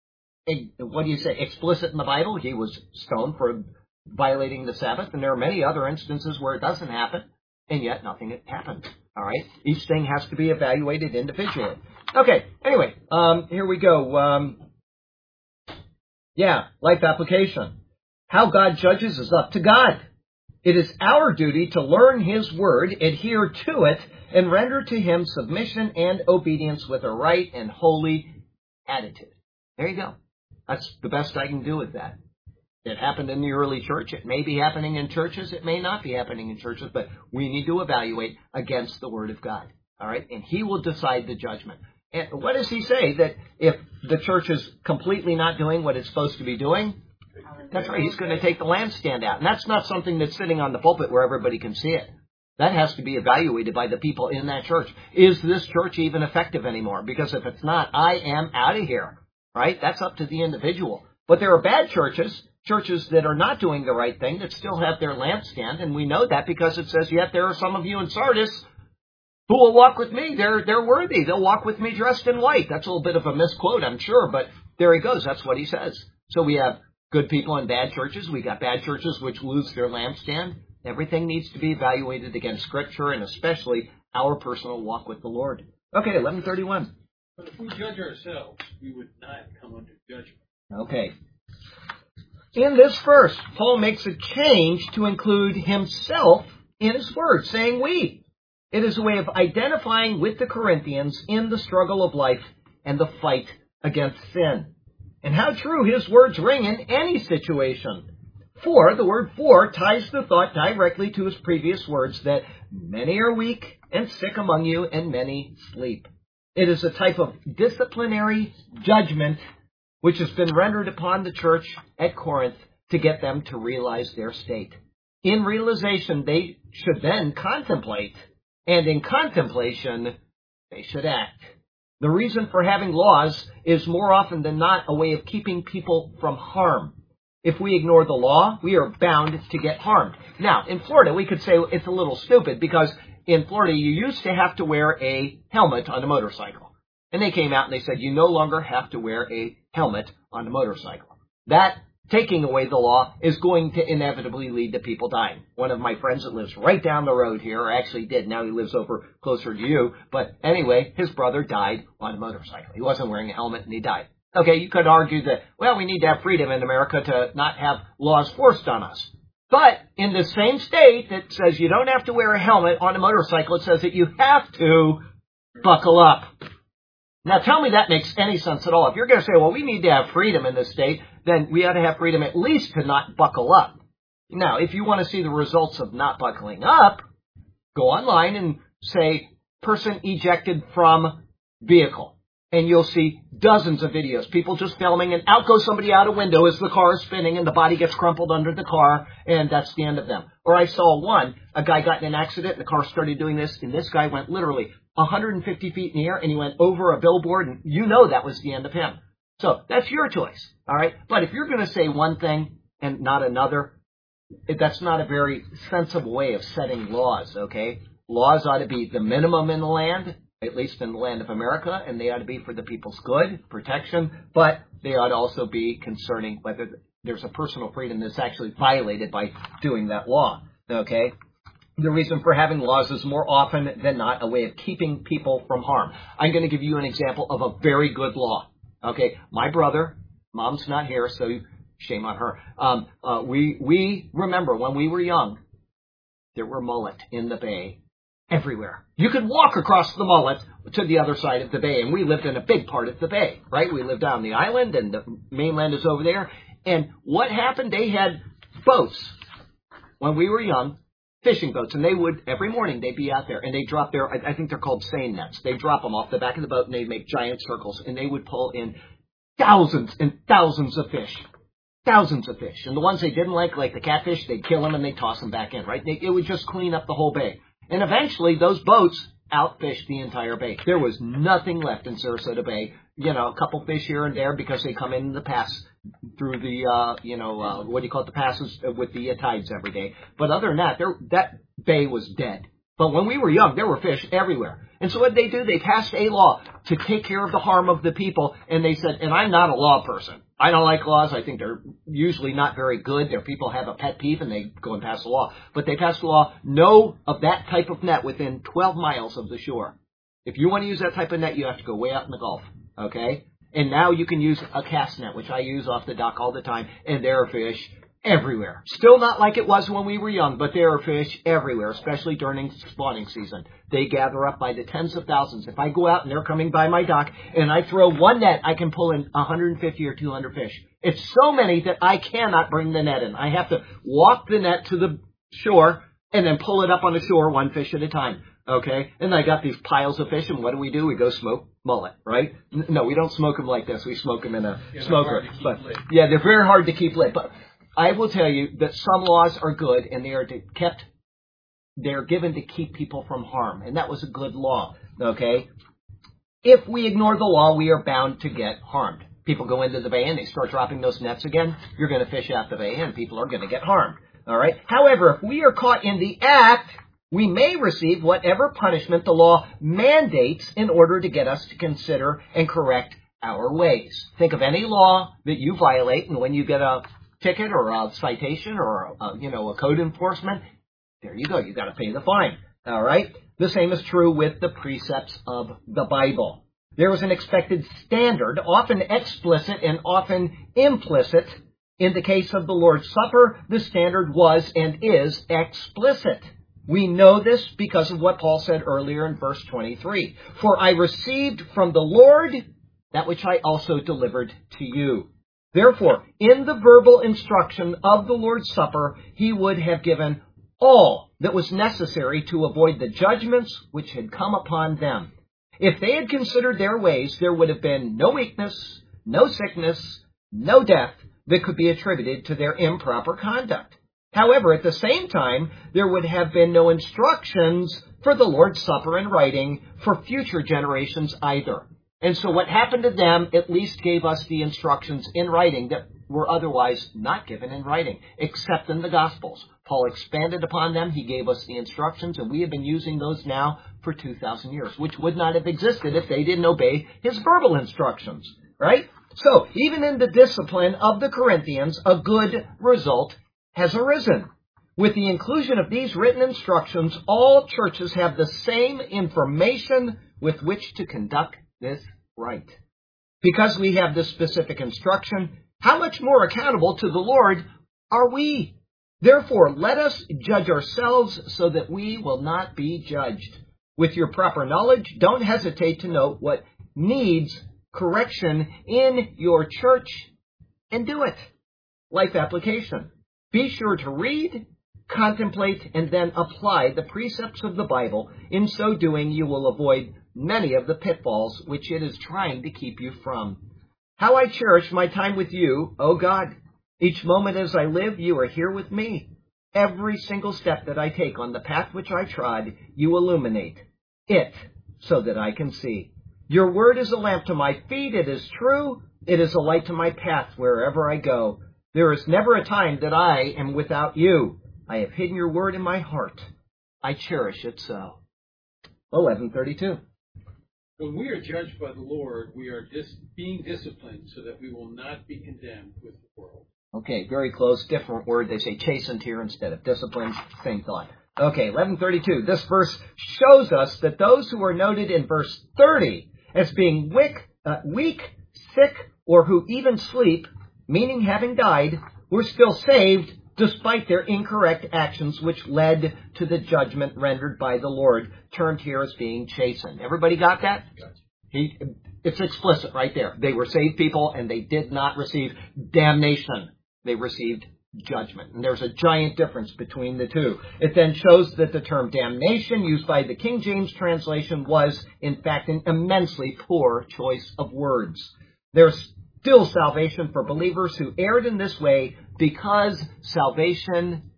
what do you say, explicit in the Bible. He was stoned for violating the Sabbath, and there are many other instances where it doesn't happen, and yet nothing happens. All right? Each thing has to be evaluated individually. Okay, anyway, um, here we go. Um, yeah, life application. How God judges is up to God. It is our duty to learn His Word, adhere to it, and render to Him submission and obedience with a right and holy attitude. There you go. That's the best I can do with that. It happened in the early church. It may be happening in churches. It may not be happening in churches, but we need to evaluate against the Word of God. All right? And He will decide the judgment. And what does He say? That if the church is completely not doing what it's supposed to be doing, that's right, He's going to take the lampstand out. And that's not something that's sitting on the pulpit where everybody can see it. That has to be evaluated by the people in that church. Is this church even effective anymore? Because if it's not, I am out of here. Right? That's up to the individual. But there are bad churches, churches that are not doing the right thing, that still have their lampstand, and we know that because it says, yet there are some of you in Sardis who will walk with me. They're they're worthy. They'll walk with me dressed in white. That's a little bit of a misquote, I'm sure, but there he goes. That's what he says. So we have good people in bad churches. We got bad churches which lose their lampstand. Everything needs to be evaluated against Scripture, and especially our personal walk with the Lord. Okay, eleven thirty-one. But if we judge ourselves, we would not come under judgment. Okay. In this verse, Paul makes a change to include himself in his words, saying we. It is a way of identifying with the Corinthians in the struggle of life and the fight against sin. And how true his words ring in any situation. For, the word for ties the thought directly to his previous words that many are weak and sick among you and many sleep. It is a type of disciplinary judgment which has been rendered upon the church at Corinth to get them to realize their state. In realization, they should then contemplate, and in contemplation, they should act. The reason for having laws is more often than not a way of keeping people from harm. If we ignore the law, we are bound to get harmed. Now, in Florida, we could say it's a little stupid because in Florida, you used to have to wear a helmet on a motorcycle. And they came out and they said, you no longer have to wear a helmet on a motorcycle. That taking away the law is going to inevitably lead to people dying. One of my friends that lives right down the road here, or actually did, now he lives over closer to you, but anyway, his brother died on a motorcycle. He wasn't wearing a helmet and he died. Okay, you could argue that, well, we need to have freedom in America to not have laws forced on us. But in the same state that says you don't have to wear a helmet on a motorcycle, it says that you have to buckle up. Now tell me that makes any sense at all. If you're going to say, well, we need to have freedom in this state, then we ought to have freedom at least to not buckle up. Now, if you want to see the results of not buckling up, go online and say, person ejected from vehicle. And you'll see dozens of videos, people just filming, and out goes somebody out a window as the car is spinning and the body gets crumpled under the car, and that's the end of them. Or I saw one, a guy got in an accident, and the car started doing this, and this guy went literally one hundred fifty feet in the air, and he went over a billboard, and you know that was the end of him. So that's your choice, all right? But if you're going to say one thing and not another, that's not a very sensible way of setting laws, okay? Laws ought to be the minimum in the land, at least in the land of America, and they ought to be for the people's good, protection, but they ought to also be concerning whether there's a personal freedom that's actually violated by doing that law, okay? The reason for having laws is more often than not a way of keeping people from harm. I'm going to give you an example of a very good law, okay? My brother, mom's not here, so shame on her. Um, uh, we, we remember when we were young, there were mullet in the bay everywhere. You could walk across the mullet to the other side of the bay, and we lived in a big part of the bay, right? We lived on the island, and the mainland is over there. And what happened? They had boats when we were young, fishing boats, and they would, every morning, they'd be out there, and they'd drop their, I think they're called seine nets. They'd drop them off the back of the boat, and they'd make giant circles, and they would pull in thousands and thousands of fish. Thousands of fish. And the ones they didn't like, like the catfish, they'd kill them, and they'd toss them back in, right? They, it would just clean up the whole bay. And eventually, those boats outfished the entire bay. There was nothing left in Sarasota Bay. You know, a couple fish here and there because they come in the pass through the, uh, you know, uh, what do you call it, the passes with the uh, tides every day. But other than that, there, that bay was dead. But when we were young, there were fish everywhere. And so what did they do? They passed a law to take care of the harm of the people. And they said, and I'm not a law person. I don't like laws. I think they're usually not very good. Their people have a pet peeve and they go and pass a law. But they passed a law, no of that type of net within twelve miles of the shore. If you want to use that type of net, you have to go way out in the Gulf. Okay? And now you can use a cast net, which I use off the dock all the time, and there are fish everywhere. Still not like it was when we were young, but there are fish everywhere, especially during spawning season. They gather up by the tens of thousands. If I go out and they're coming by my dock and I throw one net, I can pull in one hundred fifty or two hundred fish. It's so many that I cannot bring the net in. I have to walk the net to the shore and then pull it up on the shore one fish at a time. Okay? And I got these piles of fish, and what do we do? We go smoke mullet, right? No, we don't smoke them like this. We smoke them in a yeah, smoker. But yeah, they're very hard to keep lit. But I will tell you that some laws are good, and they are kept, they're given to keep people from harm. And that was a good law, okay? If we ignore the law, we are bound to get harmed. People go into the bay and they start dropping those nets again. You're going to fish out the bay, and people are going to get harmed, all right? However, if we are caught in the act, we may receive whatever punishment the law mandates in order to get us to consider and correct our ways. Think of any law that you violate, and when you get a ticket or a citation or, a, you know, a code enforcement, there you go. You got to pay the fine. All right. The same is true with the precepts of the Bible. There is an expected standard, often explicit and often implicit. In the case of the Lord's Supper, the standard was and is explicit. We know this because of what Paul said earlier in verse twenty-three. For I received from the Lord that which I also delivered to you. Therefore, in the verbal instruction of the Lord's Supper, he would have given all that was necessary to avoid the judgments which had come upon them. If they had considered their ways, there would have been no weakness, no sickness, no death that could be attributed to their improper conduct. However, at the same time, there would have been no instructions for the Lord's Supper in writing for future generations either. And so what happened to them at least gave us the instructions in writing that were otherwise not given in writing, except in the Gospels. Paul expanded upon them. He gave us the instructions, and we have been using those now for two thousand years, which would not have existed if they didn't obey his verbal instructions, right? So, even in the discipline of the Corinthians, a good result has arisen. With the inclusion of these written instructions, all churches have the same information with which to conduct this rite. Because we have this specific instruction, how much more accountable to the Lord are we? Therefore, let us judge ourselves so that we will not be judged. With your proper knowledge, don't hesitate to note what needs correction in your church and do it. Life application. Be sure to read, contemplate, and then apply the precepts of the Bible. In so doing, you will avoid many of the pitfalls which it is trying to keep you from. How I cherish my time with you, O God. Each moment as I live, you are here with me. Every single step that I take on the path which I trod, you illuminate it so that I can see. Your word is a lamp to my feet. It is true. It is a light to my path wherever I go. There is never a time that I am without you. I have hidden your word in my heart. I cherish it so. eleven thirty-two. When we are judged by the Lord, we are dis- being disciplined so that we will not be condemned with the world. Okay, very close. Different word. They say chastened here instead of disciplined. Same thought. Okay, eleven thirty-two. This verse shows us that those who are noted in verse thirty as being weak, uh, weak, sick, or who even sleep, meaning having died, were still saved despite their incorrect actions, which led to the judgment rendered by the Lord, termed here as being chastened. Everybody got that? He, it's explicit right there. They were saved people, and they did not receive damnation. They received judgment. And there's a giant difference between the two. It then shows that the term damnation used by the King James translation was, in fact, an immensely poor choice of words. There's still salvation for believers who erred in this way because salvation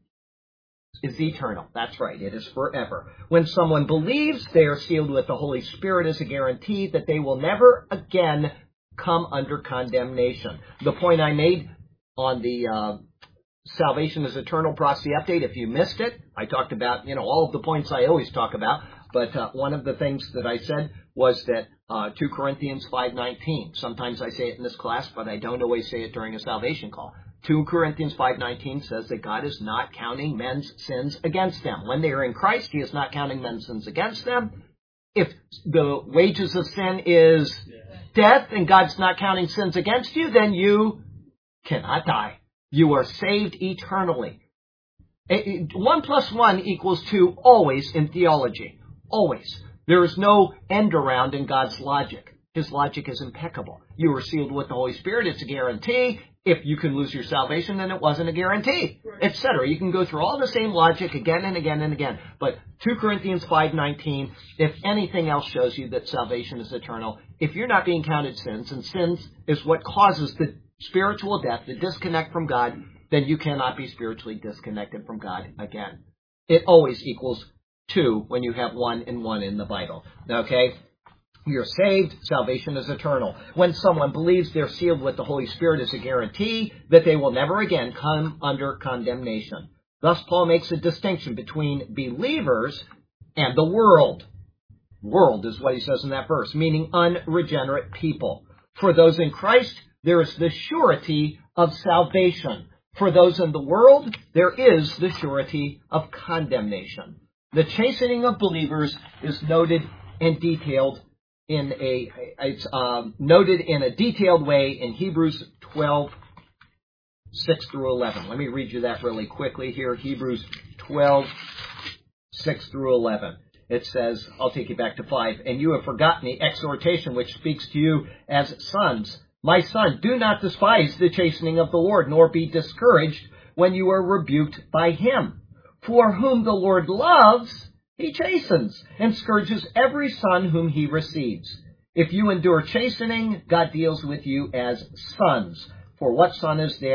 is eternal. That's right. It is forever. When someone believes, they are sealed with the Holy Spirit as a guarantee that they will never again come under condemnation. The point I made on the uh, salvation is eternal prophecy update, if you missed it, I talked about, you know, all of the points I always talk about, but uh, one of the things that I said was that uh, two Corinthians five nineteen. Sometimes I say it in this class, but I don't always say it during a salvation call. two Corinthians five nineteen says that God is not counting men's sins against them. When they are in Christ, He is not counting men's sins against them. If the wages of sin is death and God's not counting sins against you, then you cannot die. You are saved eternally. One plus one equals two always in theology. Always. There is no end around in God's logic. His logic is impeccable. You are sealed with the Holy Spirit. It's a guarantee. If you can lose your salvation, then it wasn't a guarantee, et cetera. You can go through all the same logic again and again and again. But two Corinthians five nineteen, if anything else shows you that salvation is eternal, if you're not being counted sins, and sins is what causes the spiritual death, the disconnect from God, then you cannot be spiritually disconnected from God again. It always equals two when you have one and one in the Bible. Okay? You're saved. Salvation is eternal. When someone believes, they're sealed with the Holy Spirit as a guarantee that they will never again come under condemnation. Thus, Paul makes a distinction between believers and the world. World is what he says in that verse, meaning unregenerate people. For those in Christ, there is the surety of salvation. For those in the world, there is the surety of condemnation. The chastening of believers is noted and detailed in a, it's um, noted in a detailed way in Hebrews twelve, six through eleven. Let me read you that really quickly here. Hebrews twelve, six through eleven. It says, I'll take you back to five. And you have forgotten the exhortation which speaks to you as sons. My son, do not despise the chastening of the Lord, nor be discouraged when you are rebuked by Him. For whom the Lord loves, He chastens, and scourges every son whom He receives. If you endure chastening, God deals with you as sons. For what son is there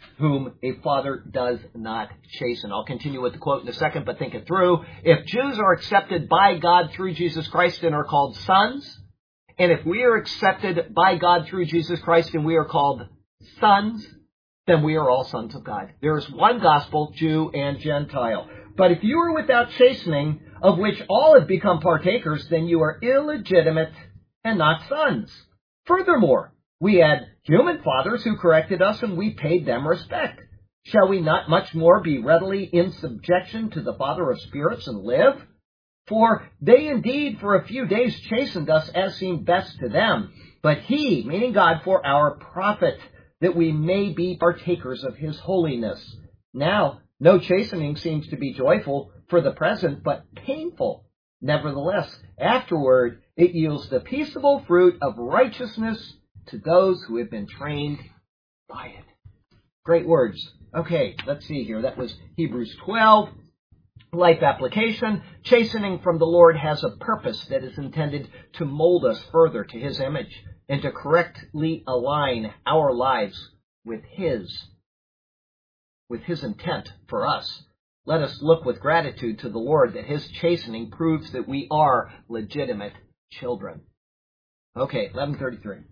whom a father does not chasten. I'll continue with the quote in a second, but think it through. If Jews are accepted by God through Jesus Christ and are called sons, and if we are accepted by God through Jesus Christ and we are called sons, then we are all sons of God. There is one gospel, Jew and Gentile. But if you are without chastening, of which all have become partakers, then you are illegitimate and not sons. Furthermore, we had human fathers who corrected us, and we paid them respect. Shall we not much more be readily in subjection to the Father of spirits and live? For they indeed for a few days chastened us as seemed best to them, but he, meaning God, for our profit, that we may be partakers of his holiness. Now, no chastening seems to be joyful for the present, but painful. Nevertheless, afterward, it yields the peaceable fruit of righteousness to those who have been trained by it. Great words. Okay, let's see here. That was Hebrews twelve. Life application. Chastening from the Lord has a purpose that is intended to mold us further to his image and to correctly align our lives with his, with his intent for us. Let us look with gratitude to the Lord that his chastening proves that we are legitimate children. Okay, eleven thirty-three.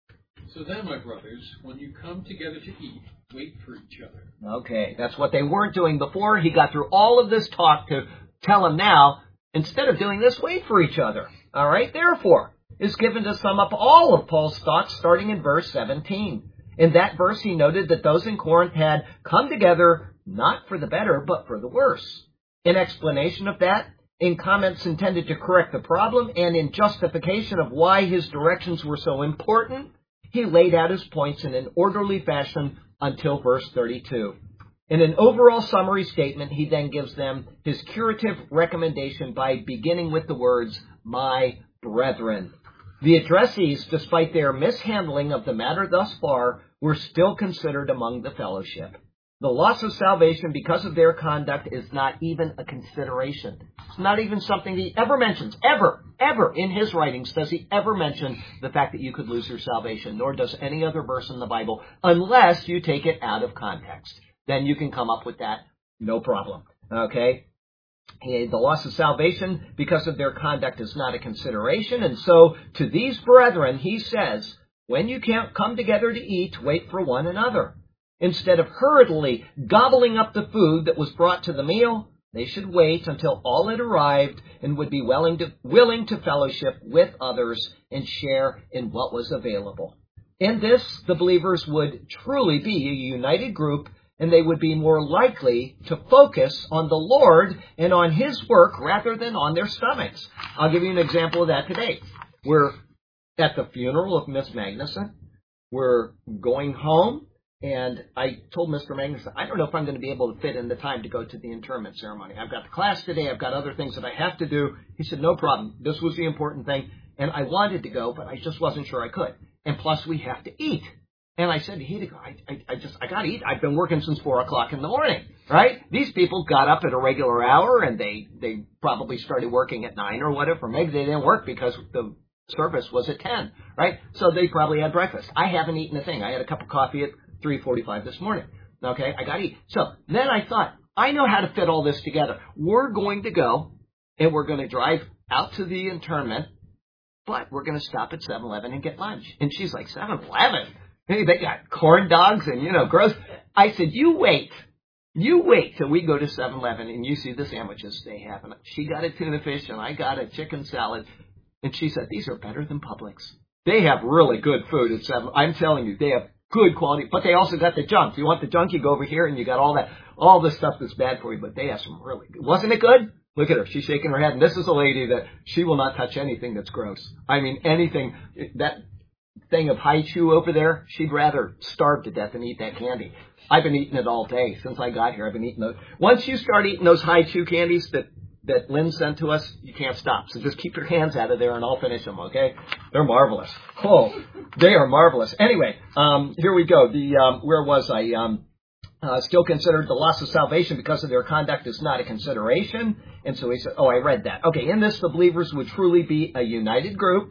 So then, my brothers, when you come together to eat, wait for each other. Okay, that's what they weren't doing before. He got through all of this talk to tell them now, instead of doing this, wait for each other. All right, therefore, is given to sum up all of Paul's thoughts starting in verse seventeen. In that verse, he noted that those in Corinth had come together not for the better, but for the worse. In explanation of that, in comments intended to correct the problem, and in justification of why his directions were so important, he laid out his points in an orderly fashion until verse thirty-two. In an overall summary statement, he then gives them his curative recommendation by beginning with the words, my brethren. The addressees, despite their mishandling of the matter thus far, were still considered among the fellowship. The loss of salvation because of their conduct is not even a consideration. It's not even something he ever mentions. Ever, ever in his writings does he ever mention the fact that you could lose your salvation, nor does any other verse in the Bible, unless you take it out of context. Then you can come up with that, no problem. Okay? The loss of salvation because of their conduct is not a consideration. And so to these brethren, he says, when you can't come together to eat, wait for one another. Instead of hurriedly gobbling up the food that was brought to the meal, they should wait until all had arrived and would be willing to, willing to fellowship with others and share in what was available. In this, the believers would truly be a united group, and they would be more likely to focus on the Lord and on his work rather than on their stomachs. I'll give you an example of that today. We're at the funeral of Miss Magnuson. We're going home. And I told Mister Magnuson, I don't know if I'm going to be able to fit in the time to go to the interment ceremony. I've got the class today. I've got other things that I have to do. He said, no problem. This was the important thing. And I wanted to go, but I just wasn't sure I could. And plus, we have to eat. And I said to Hideko, I, I, I just, I got to eat. I've been working since four o'clock in the morning, right? These people got up at a regular hour, and they, they probably started working at nine or whatever. Maybe they didn't work because the service was at ten, right? So they probably had breakfast. I haven't eaten a thing. I had a cup of coffee at three forty-five this morning. Okay, I got to eat. So then I thought, I know how to fit all this together. We're going to go, and we're going to drive out to the internment, but we're going to stop at seven eleven and get lunch. And she's like, seven eleven? Hey, they got corn dogs and, you know, gross. I said, you wait. You wait till we go to seven eleven and you see the sandwiches they have. And she got a tuna fish, and I got a chicken salad. And she said, these are better than Publix. They have really good food at seven. I'm telling you, they have good quality, but they also got the junk. You want the junk, you go over here and you got all that, all the stuff that's bad for you, but they have some really good. Wasn't it good? Look at her. She's shaking her head. And this is a lady that she will not touch anything that's gross. I mean, anything, that thing of high chew over there, she'd rather starve to death than eat that candy. I've been eating it all day since I got here. I've been eating those. Once you start eating those high chew candies that that Lynn sent to us, you can't stop. So just keep your hands out of there and I'll finish them, okay? They're marvelous. Oh, they are marvelous. Anyway, um, here we go. The um, where was I? Um, uh, still considered the loss of salvation because of their conduct is not a consideration. And so he said, oh, I read that. Okay, in this, the believers would truly be a united group,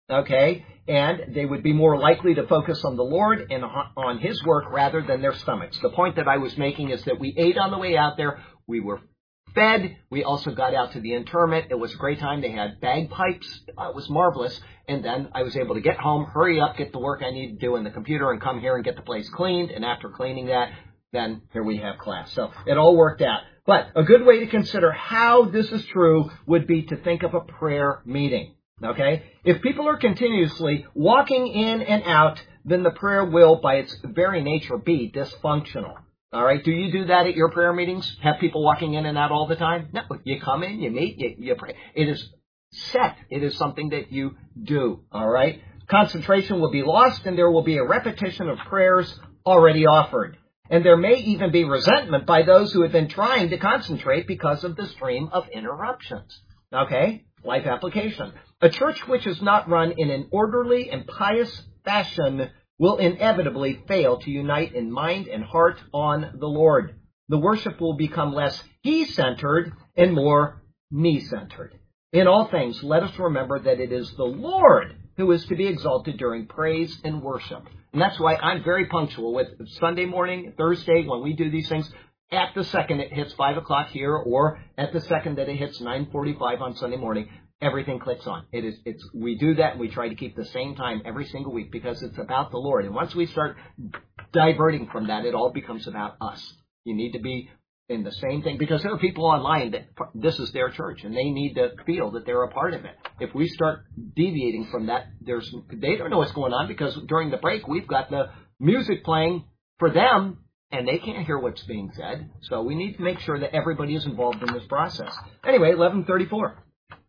okay, and they would be more likely to focus on the Lord and on His work rather than their stomachs. The point that I was making is that we ate on the way out there. We were fed. We also got out to the interment. It was a great time. They had bagpipes. Uh, it was marvelous. And then I was able to get home, hurry up, get the work I need to do in the computer, and come here and get the place cleaned. And after cleaning that, then here we have class. So it all worked out. But a good way to consider how this is true would be to think of a prayer meeting. Okay? If people are continuously walking in and out, then the prayer will, by its very nature, be dysfunctional. All right? Do you do that at your prayer meetings? Have people walking in and out all the time? No. You come in, you meet, you, you pray. It is set. It is something that you do. All right? Concentration will be lost, and there will be a repetition of prayers already offered. And there may even be resentment by those who have been trying to concentrate because of the stream of interruptions. Okay? Life application. A church which is not run in an orderly and pious fashion will inevitably fail to unite in mind and heart on the Lord. The worship will become less He-centered and more me-centered. In all things, let us remember that it is the Lord who is to be exalted during praise and worship. And that's why I'm very punctual with Sunday morning, Thursday, when we do these things. At the second it hits five o'clock here, or at the second that it hits nine forty-five on Sunday morning, everything clicks on. It is, it's, we do that, and we try to keep the same time every single week because it's about the Lord. And once we start diverting from that, it all becomes about us. You need to be in the same thing, because there are people online that this is their church, and they need to feel that they're a part of it. If we start deviating from that, there's they don't know what's going on, because during the break we've got the music playing for them, and they can't hear what's being said. So we need to make sure that everybody is involved in this process. Anyway, eleven thirty-four.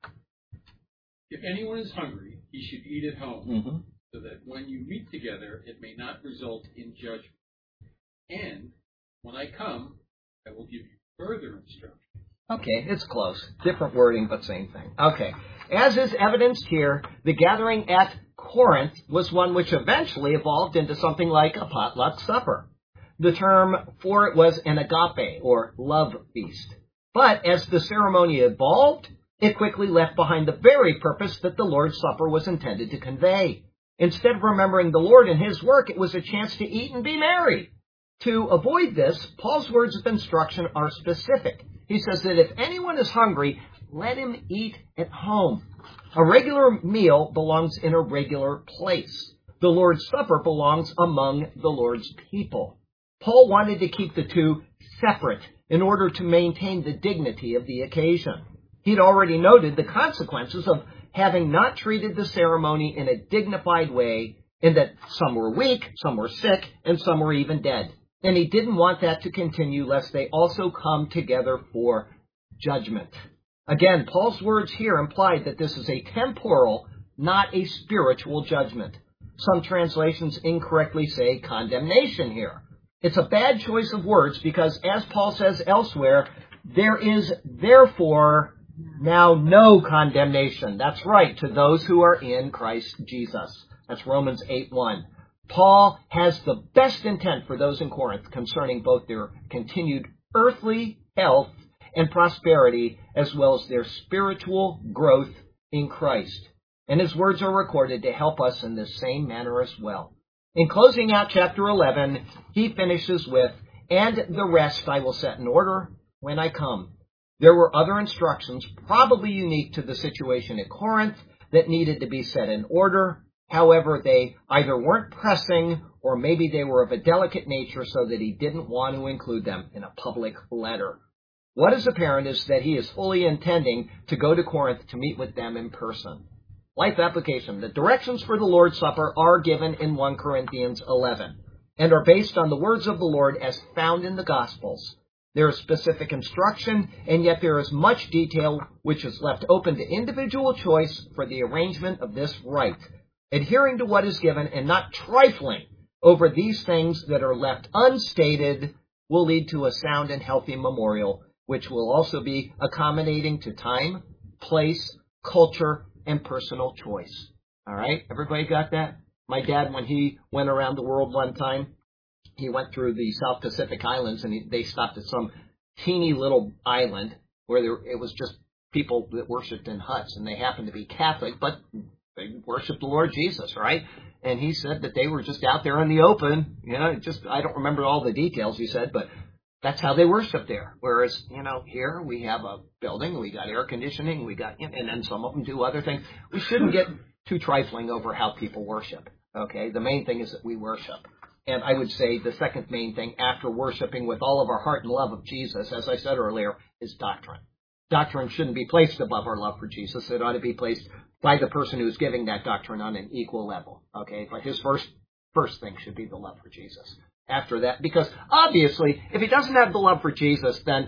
If anyone is hungry, he should eat at home, Mm-hmm. so that when you meet together, it may not result in judgment. And when I come, I will give you further instruction. Okay, it's close. Different wording, but same thing. Okay. As is evidenced here, the gathering at Corinth was one which eventually evolved into something like a potluck supper. The term for it was an agape, or love feast. But as the ceremony evolved, it quickly left behind the very purpose that the Lord's Supper was intended to convey. Instead of remembering the Lord and His work, it was a chance to eat and be merry. To avoid this, Paul's words of instruction are specific. He says that if anyone is hungry, let him eat at home. A regular meal belongs in a regular place. The Lord's Supper belongs among the Lord's people. Paul wanted to keep the two separate in order to maintain the dignity of the occasion. He'd already noted the consequences of having not treated the ceremony in a dignified way, in that some were weak, some were sick, and some were even dead. And he didn't want that to continue, lest they also come together for judgment. Again, Paul's words here implied that this is a temporal, not a spiritual judgment. Some translations incorrectly say condemnation here. It's a bad choice of words because, as Paul says elsewhere, there is therefore now no condemnation. That's right, to those who are in Christ Jesus. That's Romans eight one. Paul has the best intent for those in Corinth concerning both their continued earthly health and prosperity, as well as their spiritual growth in Christ. And his words are recorded to help us in this same manner as well. In closing out chapter eleven, he finishes with, "And the rest I will set in order when I come." There were other instructions, probably unique to the situation at Corinth, that needed to be set in order. However, they either weren't pressing, or maybe they were of a delicate nature so that he didn't want to include them in a public letter. What is apparent is that he is fully intending to go to Corinth to meet with them in person. Life application. The directions for the Lord's Supper are given in First Corinthians eleven and are based on the words of the Lord as found in the Gospels. There is specific instruction, and yet there is much detail which is left open to individual choice for the arrangement of this rite. Adhering to what is given and not trifling over these things that are left unstated will lead to a sound and healthy memorial, which will also be accommodating to time, place, culture, and personal choice. All right? Everybody got that? My dad, when he went around the world one time, he went through the South Pacific Islands, and he, they stopped at some teeny little island where there, it was just people that worshipped in huts, and they happened to be Catholic, but They worship the Lord Jesus, right? And he said that they were just out there in the open. You know, just I don't remember all the details he said, but that's how they worship there. Whereas, you know, here we have a building, we got air conditioning, we got, and then some of them do other things. We shouldn't get too trifling over how people worship. Okay, the main thing is that we worship. And I would say the second main thing after worshiping with all of our heart and love of Jesus, as I said earlier, is doctrine. Doctrine shouldn't be placed above our love for Jesus. It ought to be placed by the person who's giving that doctrine on an equal level. Okay, but his first first thing should be the love for Jesus. After that, because obviously, if he doesn't have the love for Jesus, then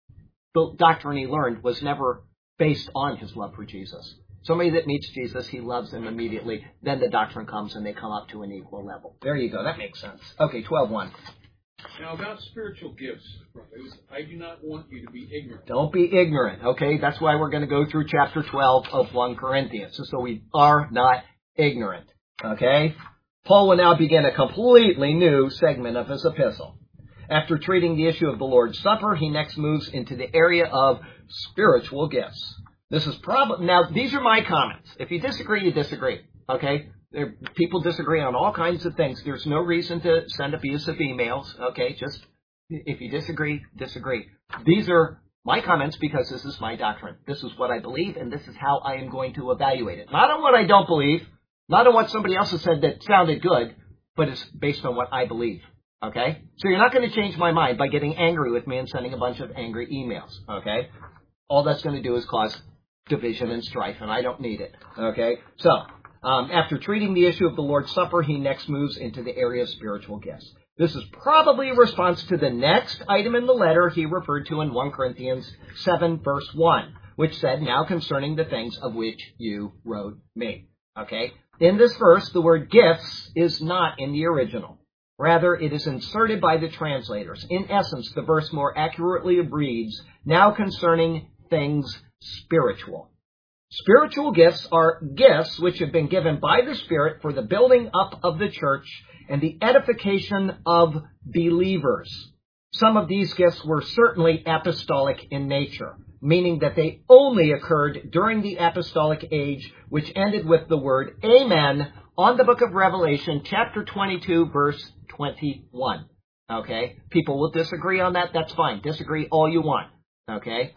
the doctrine he learned was never based on his love for Jesus. Somebody that meets Jesus, he loves him immediately. Then the doctrine comes and they come up to an equal level. There you go. That makes sense. Okay, twelve one. Now, about spiritual gifts, brothers, I do not want you to be ignorant. Don't be ignorant, okay? That's why we're going to go through chapter twelve of First Corinthians, so we are not ignorant, okay? Paul will now begin a completely new segment of his epistle. After treating the issue of the Lord's Supper, he next moves into the area of spiritual gifts. This is probably, now these are my comments. If you disagree, you disagree, okay? There, people disagree on all kinds of things. There's no reason to send abusive emails, okay? Just, if you disagree, disagree. These are my comments because this is my doctrine. This is what I believe, and this is how I am going to evaluate it. Not on what I don't believe, not on what somebody else has said that sounded good, but it's based on what I believe, okay? So you're not going to change my mind by getting angry with me and sending a bunch of angry emails, okay? All that's going to do is cause division and strife, and I don't need it, okay? So, um, after treating the issue of the Lord's Supper, he next moves into the area of spiritual gifts. This is probably a response to the next item in the letter he referred to in First Corinthians seven, verse one, which said, now concerning the things of which you wrote me, okay? In this verse, the word gifts is not in the original. Rather, it is inserted by the translators. In essence, the verse more accurately reads, now concerning things spiritual. Spiritual gifts are gifts which have been given by the Spirit for the building up of the church and the edification of believers. Some of these gifts were certainly apostolic in nature, meaning that they only occurred during the apostolic age, which ended with the word amen on the book of Revelation, chapter twenty-two, verse twenty-one. Okay? People will disagree on that. That's fine. Disagree all you want. Okay?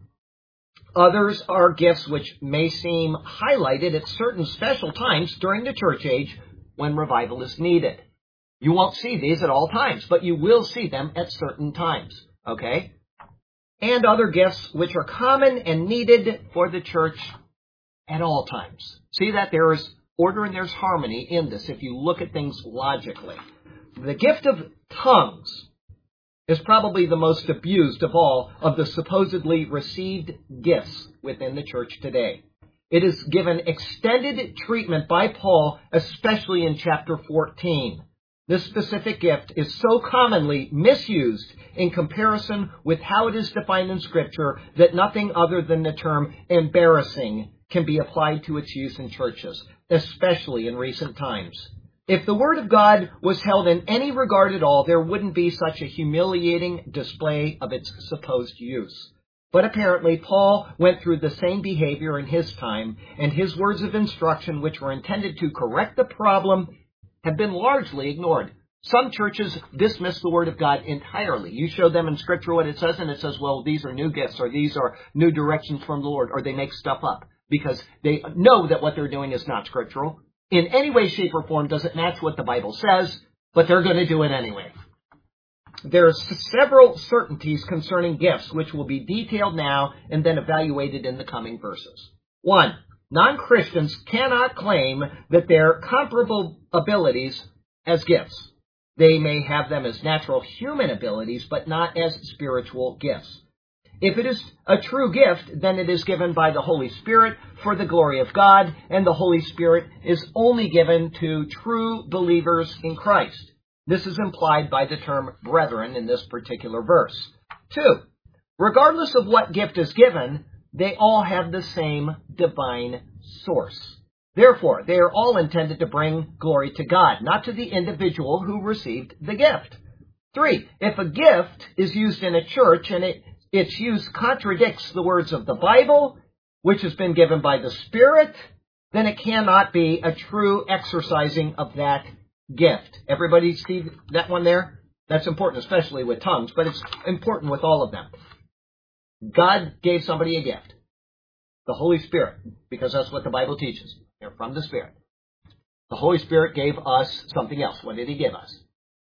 Others are gifts which may seem highlighted at certain special times during the church age when revival is needed. You won't see these at all times, but you will see them at certain times. Okay? And other gifts which are common and needed for the church at all times. See that there is order and there's harmony in this if you look at things logically. The gift of tongues is probably the most abused of all of the supposedly received gifts within the church today. It is given extended treatment by Paul, especially in chapter fourteen. This specific gift is so commonly misused in comparison with how it is defined in Scripture that nothing other than the term embarrassing can be applied to its use in churches, especially in recent times. If the Word of God was held in any regard at all, there wouldn't be such a humiliating display of its supposed use. But apparently, Paul went through the same behavior in his time, and his words of instruction, which were intended to correct the problem, have been largely ignored. Some churches dismiss the Word of God entirely. You show them in Scripture what it says, and it says, well, these are new gifts, or these are new directions from the Lord, or they make stuff up, because they know that what they're doing is not scriptural. In any way, shape, or form doesn't match what the Bible says, but they're going to do it anyway. There are several certainties concerning gifts, which will be detailed now and then evaluated in the coming verses. One, non-Christians cannot claim that they're comparable abilities as gifts. They may have them as natural human abilities, but not as spiritual gifts. If it is a true gift, then it is given by the Holy Spirit for the glory of God, and the Holy Spirit is only given to true believers in Christ. This is implied by the term brethren in this particular verse. Two, regardless of what gift is given, they all have the same divine source. Therefore, they are all intended to bring glory to God, not to the individual who received the gift. Three, if a gift is used in a church and it its use contradicts the words of the Bible, which has been given by the Spirit, then it cannot be a true exercising of that gift. Everybody see that one there? That's important, especially with tongues, but it's important with all of them. God gave somebody a gift, the Holy Spirit, because that's what the Bible teaches. They're from the Spirit. The Holy Spirit gave us something else. What did He give us?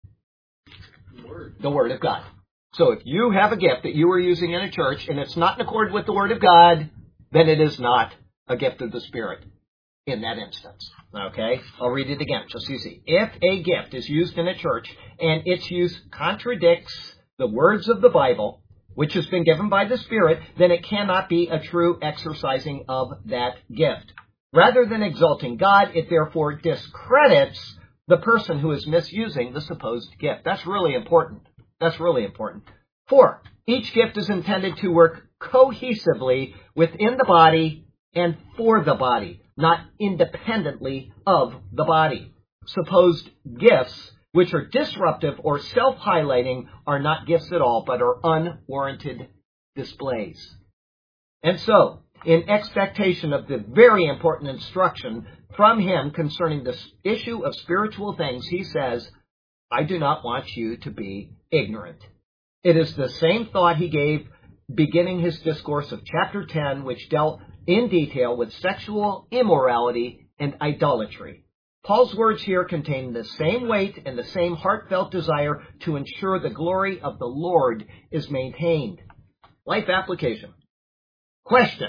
The Word. The Word of God. So if you have a gift that you are using in a church and it's not in accord with the Word of God, then it is not a gift of the Spirit in that instance. Okay? I'll read it again, just so you see. If a gift is used in a church and its use contradicts the words of the Bible, which has been given by the Spirit, then it cannot be a true exercising of that gift. Rather than exalting God, it therefore discredits the person who is misusing the supposed gift. That's really important. That's really important. Four, each gift is intended to work cohesively within the body and for the body, not independently of the body. Supposed gifts, which are disruptive or self-highlighting, are not gifts at all, but are unwarranted displays. And so, in expectation of the very important instruction from Him concerning the issue of spiritual things, He says, I do not want you to be ignorant. It is the same thought He gave beginning His discourse of chapter ten, which dealt in detail with sexual immorality and idolatry. Paul's words here contain the same weight and the same heartfelt desire to ensure the glory of the Lord is maintained. Life application. Question.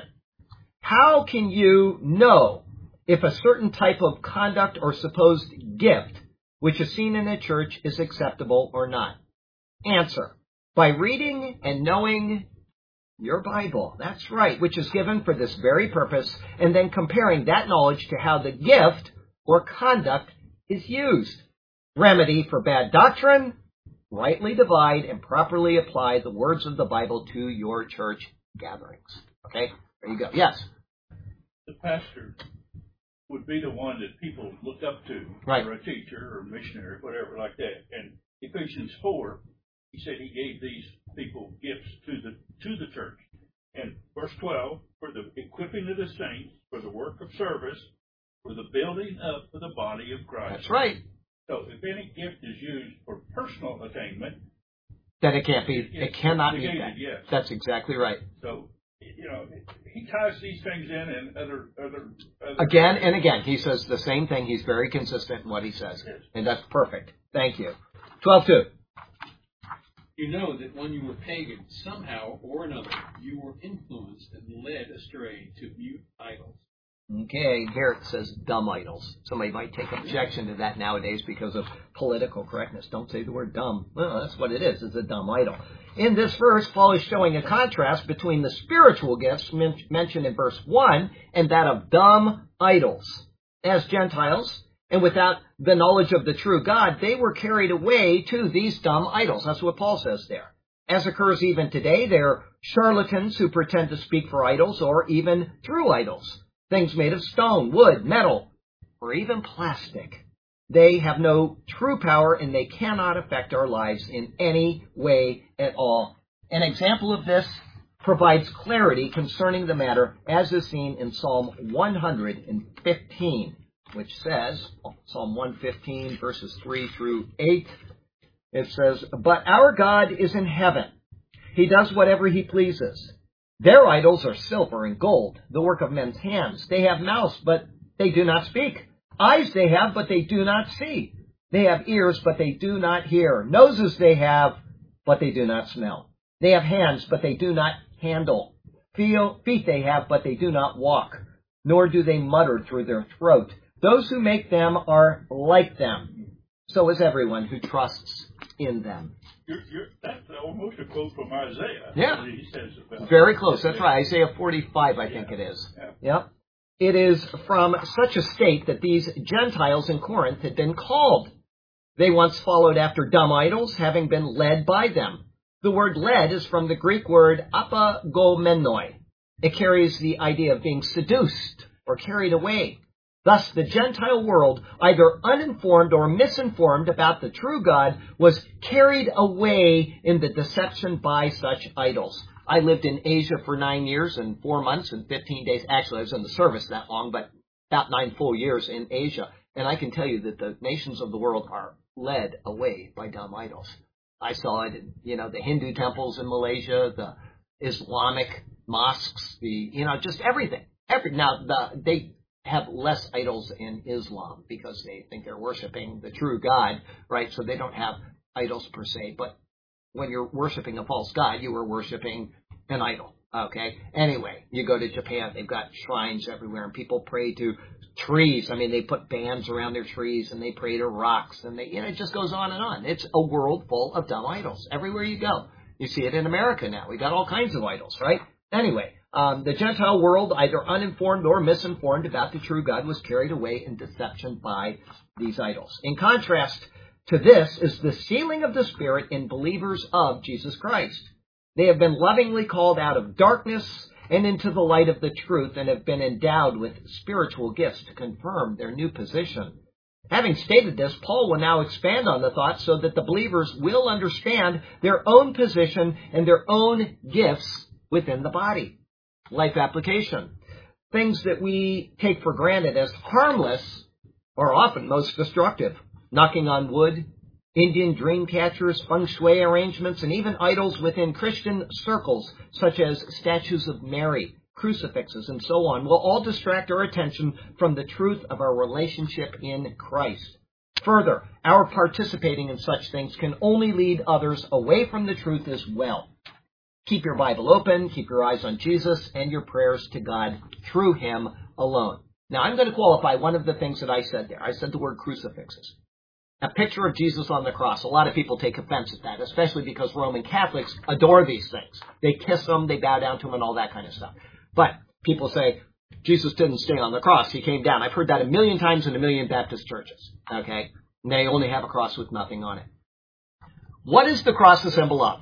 How can you know if a certain type of conduct or supposed gift which is seen in a church is acceptable or not? Answer. By reading and knowing your Bible. That's right, which is given for this very purpose, and then comparing that knowledge to how the gift or conduct is used. Remedy for bad doctrine, rightly divide and properly apply the words of the Bible to your church gatherings. Okay, there you go. Yes? The pastor would be the one that people look up to, right, or a teacher or a missionary, whatever like that. And Ephesians four, he said he gave these people gifts to the to the church. And verse twelve, for the equipping of the saints, for the work of service, for the building up of the body of Christ. That's right. So if any gift is used for personal attainment, then it can't be, it, it cannot be negated, that. Yes. That's exactly right. So, you know, he ties these things in and other, other, other Again and again, he says the same thing. He's very consistent in what he says. Yes. And that's perfect. Thank you. twelve two. You know that when you were pagan, somehow or another, you were influenced and led astray to mute idols. Okay, here it says dumb idols. Somebody might take objection to that nowadays because of political correctness. Don't say the word dumb. Well, that's what it is. It's a dumb idol. In this verse, Paul is showing a contrast between the spiritual gifts men- mentioned in verse one and that of dumb idols. As Gentiles, and without the knowledge of the true God, they were carried away to these dumb idols. That's what Paul says there. As occurs even today, there are charlatans who pretend to speak for idols or even through idols. Things made of stone, wood, metal, or even plastic. They have no true power and they cannot affect our lives in any way at all. An example of this provides clarity concerning the matter as is seen in Psalm one hundred fifteen, which says, Psalm one fifteen verses three through eight, it says, but our God is in heaven. He does whatever He pleases. Their idols are silver and gold, the work of men's hands. They have mouths, but they do not speak. Eyes they have, but they do not see. They have ears, but they do not hear. Noses they have, but they do not smell. They have hands, but they do not handle. Feel, feet they have, but they do not walk, nor do they mutter through their throat. Those who make them are like them. So is everyone who trusts in them. You're, you're, that's almost a quote from Isaiah. Yeah. He says about Very close. That's right. Isaiah forty-five, I think yeah. it is. Yeah. Yep. It is from such a state that these Gentiles in Corinth had been called. They once followed after dumb idols, having been led by them. The word led is from the Greek word apagomenoi. It carries the idea of being seduced or carried away. Thus, the Gentile world, either uninformed or misinformed about the true God, was carried away in the deception by such idols. I lived in Asia for nine years and four months and fifteen days. Actually, I was in the service that long, but about nine full years in Asia, and I can tell you that the nations of the world are led away by dumb idols. I saw it in, you know, the Hindu temples in Malaysia, the Islamic mosques, the, you know, just everything. Every, now, the, they have less idols in Islam because they think they're worshiping the true God, right? So they don't have idols per se. But when you're worshiping a false god, you are worshiping an idol. Okay. Anyway, you go to Japan, they've got shrines everywhere, and people pray to trees. I mean, they put bands around their trees, and they pray to rocks, and they, you know, it just goes on and on. It's a world full of dumb idols everywhere you go. You see it in America now. We got all kinds of idols, right? Anyway, um, the Gentile world, either uninformed or misinformed about the true God, was carried away in deception by these idols. In contrast to this is the sealing of the Spirit in believers of Jesus Christ. They have been lovingly called out of darkness and into the light of the truth, and have been endowed with spiritual gifts to confirm their new position. Having stated this, Paul will now expand on the thought so that the believers will understand their own position and their own gifts within the body. Life application. Things that we take for granted as harmless are often most destructive. Knocking on wood, Indian dream catchers, feng shui arrangements, and even idols within Christian circles, such as statues of Mary, crucifixes, and so on, will all distract our attention from the truth of our relationship in Christ. Further, our participating in such things can only lead others away from the truth as well. Keep your Bible open, keep your eyes on Jesus, and your prayers to God through Him alone. Now, I'm going to qualify one of the things that I said there. I said the word crucifixes. A picture of Jesus on the cross. A lot of people take offense at that, especially because Roman Catholics adore these things. They kiss them, they bow down to them, and all that kind of stuff. But people say, Jesus didn't stay on the cross, He came down. I've heard that a million times in a million Baptist churches. Okay? And they only have a cross with nothing on it. What is the cross a symbol of?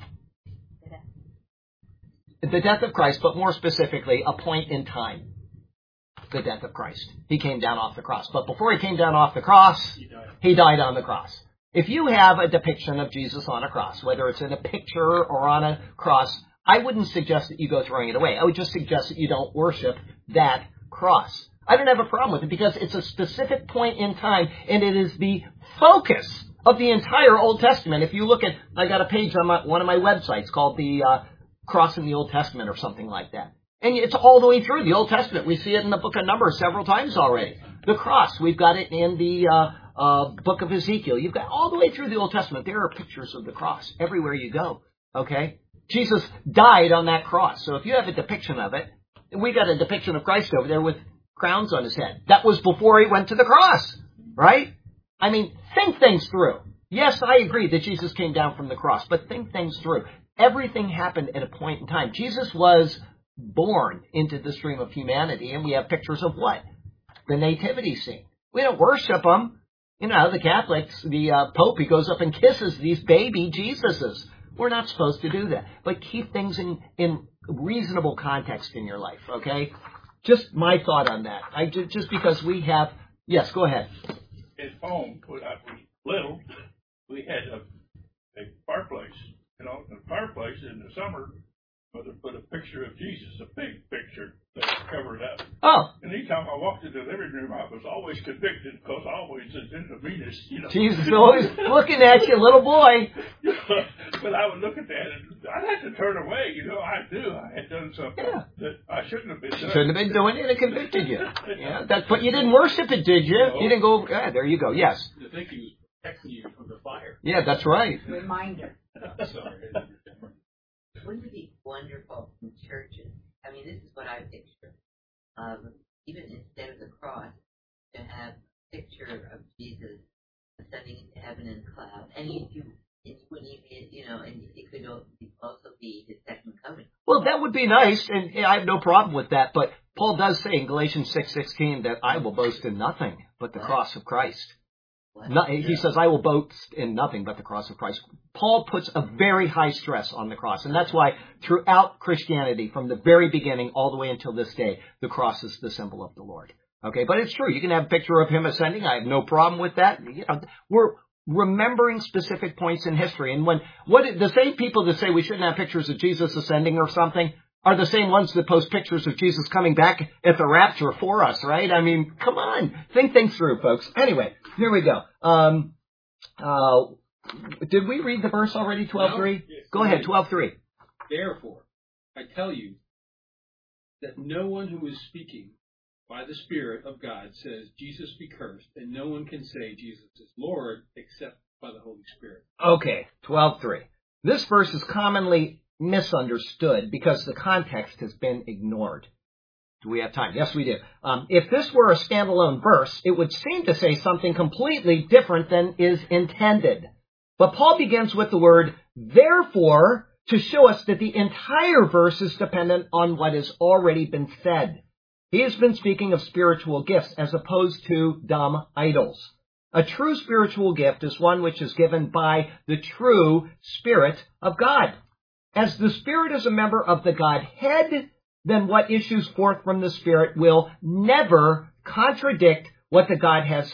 The death of Christ, but more specifically, a point in time. The death of Christ. He came down off the cross. But before He came down off the cross, He died, he died on the cross. If you have a depiction of Jesus on a cross, whether it's in a picture or on a cross, I wouldn't suggest that you go throwing it away. I would just suggest that you don't worship that cross. I don't have a problem with it because it's a specific point in time, and it is the focus of the entire Old Testament. If you look at, I got a page on my, one of my websites called the uh, Cross in the Old Testament or something like that. And it's all the way through the Old Testament. We see it in the book of Numbers several times already. The cross, we've got it in the uh, uh, book of Ezekiel. You've got all the way through the Old Testament. There are pictures of the cross everywhere you go. Okay? Jesus died on that cross. So if you have a depiction of it, we got a depiction of Christ over there with crowns on His head. That was before He went to the cross. Right? I mean, think things through. Yes, I agree that Jesus came down from the cross, but think things through. Everything happened at a point in time. Jesus was born into the stream of humanity, and we have pictures of what? The nativity scene. We don't worship Him. You know, the Catholics, the uh, Pope, he goes up and kisses these baby Jesuses. We're not supposed to do that. But keep things in, in reasonable context in your life, okay? Just my thought on that. I just, just because we have... Yes, go ahead. At home, when I was little, we had a, a fireplace. You know, the fireplace in the summer, Mother put a picture of Jesus, a big picture that was covered up. Oh. And anytime I walked into the living room, I was always convicted because I always was in the meanest, you know. Jesus is always looking at you, little boy. But I would look at that and I'd have to turn away, you know. I knew I had done something yeah. that I shouldn't have been doing. Shouldn't have been doing it. It convicted you. Yeah, that's, but you didn't worship it, did you? No. You didn't go, yeah, there you go, yes. The thing He was protecting you from the fire. Yeah, that's right. Reminder. Sorry. Wouldn't it be wonderful in churches? I mean, this is what I picture. Um, even instead of the cross, to have a picture of Jesus ascending into heaven in a cloud. And you, you, it wouldn't even, you know, and it could also be His second coming. Well, that would be nice, and I have no problem with that. But Paul does say in Galatians six sixteen that I will boast in nothing but the what? cross of Christ. No, he yeah. says, I will boast in nothing but the cross of Christ. Paul puts a very high stress on the cross. And that's why throughout Christianity, from the very beginning all the way until this day, the cross is the symbol of the Lord. Okay, but it's true. You can have a picture of Him ascending. I have no problem with that. You know, we're remembering specific points in history. And when what the same people that say we shouldn't have pictures of Jesus ascending or something, are the same ones that post pictures of Jesus coming back at the rapture for us, right? I mean, come on. Think things through, folks. Anyway, here we go. Um, uh, did we read the verse already, twelve three? No. Go ahead, twelve three. Therefore, I tell you that no one who is speaking by the Spirit of God says, Jesus be cursed, and no one can say Jesus is Lord except by the Holy Spirit. Okay, twelve three. This verse is commonly misunderstood because the context has been ignored. Do we have time? Yes, we do. Um, if this were a standalone verse, it would seem to say something completely different than is intended. But Paul begins with the word therefore to show us that the entire verse is dependent on what has already been said. He has been speaking of spiritual gifts as opposed to dumb idols. A true spiritual gift is one which is given by the true Spirit of God. As the Spirit is a member of the Godhead, then what issues forth from the Spirit will never contradict what the God has,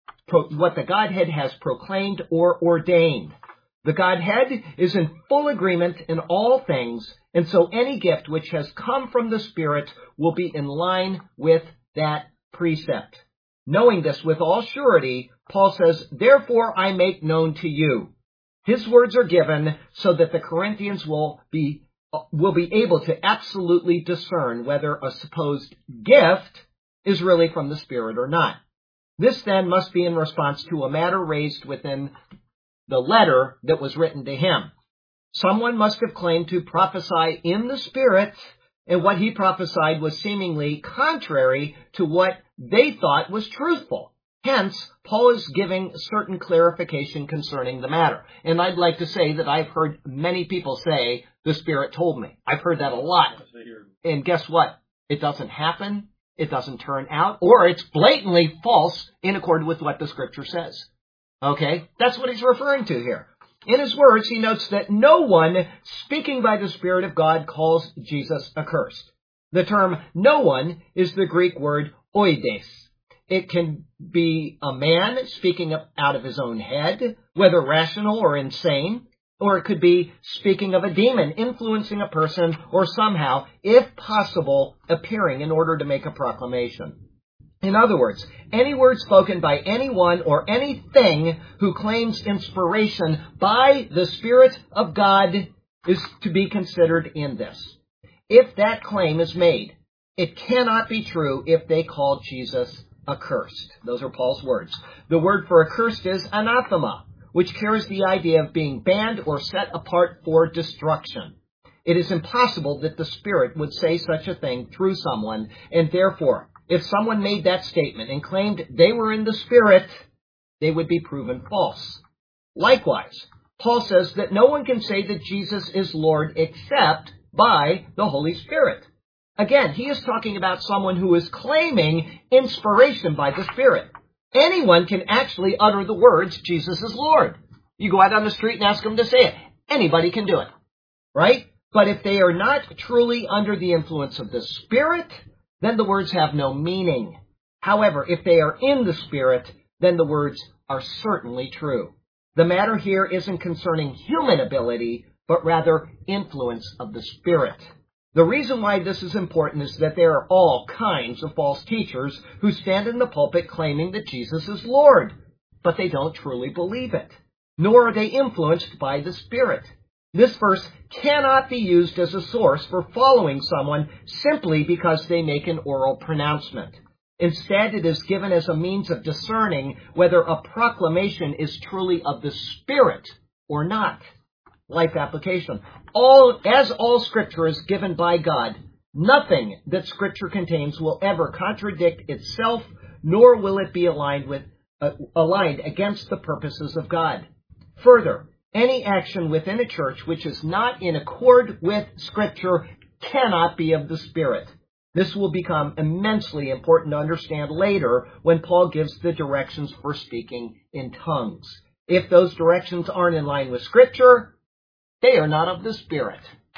what the Godhead has proclaimed or ordained. The Godhead is in full agreement in all things, and so any gift which has come from the Spirit will be in line with that precept. Knowing this with all surety, Paul says, therefore I make known to you. His words are given so that the Corinthians will be, will be able to absolutely discern whether a supposed gift is really from the Spirit or not. This then must be in response to a matter raised within the letter that was written to him. Someone must have claimed to prophesy in the Spirit, and what he prophesied was seemingly contrary to what they thought was truthful. Hence, Paul is giving certain clarification concerning the matter. And I'd like to say that I've heard many people say, the Spirit told me. I've heard that a lot. And guess what? It doesn't happen. It doesn't turn out. Or it's blatantly false in accord with what the Scripture says. Okay? That's what he's referring to here. In his words, he notes that no one speaking by the Spirit of God calls Jesus accursed. The term no one is the Greek word oides. It can be a man speaking out of his own head, whether rational or insane, or it could be speaking of a demon influencing a person or somehow, if possible, appearing in order to make a proclamation. In other words, any word spoken by anyone or anything who claims inspiration by the Spirit of God is to be considered in this. If that claim is made, it cannot be true if they call Jesus accursed. Those are Paul's words. The word for accursed is anathema, which carries the idea of being banned or set apart for destruction. It is impossible that the Spirit would say such a thing through someone, and therefore, if someone made that statement and claimed they were in the Spirit, they would be proven false. Likewise, Paul says that no one can say that Jesus is Lord except by the Holy Spirit. Again, he is talking about someone who is claiming inspiration by the Spirit. Anyone can actually utter the words, Jesus is Lord. You go out on the street and ask them to say it. Anybody can do it, right? But if they are not truly under the influence of the Spirit, then the words have no meaning. However, if they are in the Spirit, then the words are certainly true. The matter here isn't concerning human ability, but rather influence of the Spirit. The reason why this is important is that there are all kinds of false teachers who stand in the pulpit claiming that Jesus is Lord, but they don't truly believe it, nor are they influenced by the Spirit. This verse cannot be used as a source for following someone simply because they make an oral pronouncement. Instead, it is given as a means of discerning whether a proclamation is truly of the Spirit or not. Life application. All, as all Scripture is given by God, nothing that Scripture contains will ever contradict itself, nor will it be aligned with, uh, aligned against the purposes of God. Further, any action within a church which is not in accord with Scripture cannot be of the Spirit. This will become immensely important to understand later when Paul gives the directions for speaking in tongues. If those directions aren't in line with Scripture, they are not of the Spirit.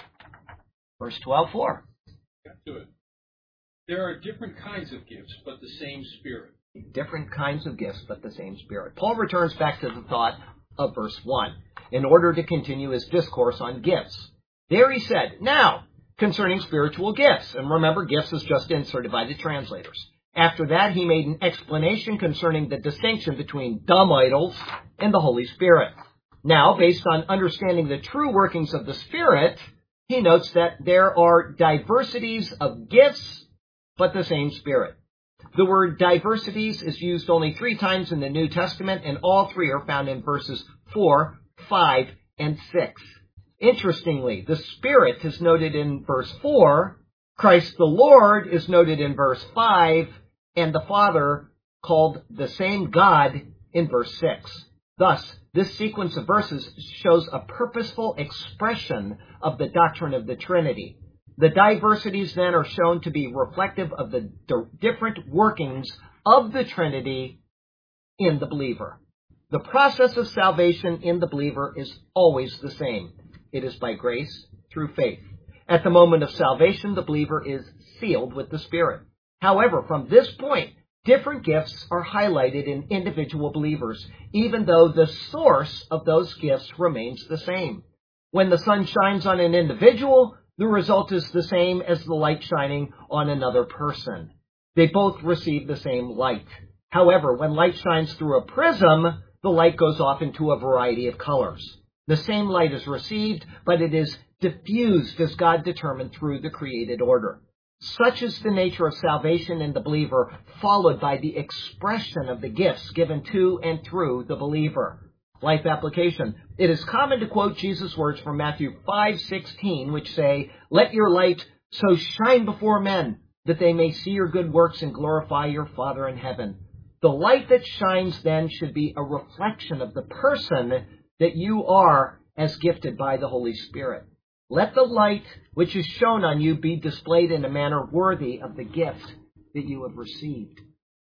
Verse twelve four. Got to it. There are different kinds of gifts, but the same Spirit. Different kinds of gifts, but the same Spirit. Paul returns back to the thought of verse one in order to continue his discourse on gifts. There he said, now, concerning spiritual gifts. And remember, gifts is just inserted by the translators. After that, he made an explanation concerning the distinction between dumb idols and the Holy Spirit. Now, based on understanding the true workings of the Spirit, he notes that there are diversities of gifts, but the same Spirit. The word diversities is used only three times in the New Testament, and all three are found in verses four, five, and six. Interestingly, the Spirit is noted in verse four, Christ the Lord is noted in verse five, and the Father called the same God in verse six. Thus, this sequence of verses shows a purposeful expression of the doctrine of the Trinity. The diversities then are shown to be reflective of the different workings of the Trinity in the believer. The process of salvation in the believer is always the same. It is by grace through faith. At the moment of salvation, the believer is sealed with the Spirit. However, from this point, different gifts are highlighted in individual believers, even though the source of those gifts remains the same. When the sun shines on an individual, the result is the same as the light shining on another person. They both receive the same light. However, when light shines through a prism, the light goes off into a variety of colors. The same light is received, but it is diffused as God determined through the created order. Such is the nature of salvation in the believer, followed by the expression of the gifts given to and through the believer. Life application. It is common to quote Jesus' words from Matthew five sixteen, which say, "Let your light so shine before men, that they may see your good works and glorify your Father in heaven." The light that shines then should be a reflection of the person that you are as gifted by the Holy Spirit. Let the light which is shown on you be displayed in a manner worthy of the gift that you have received.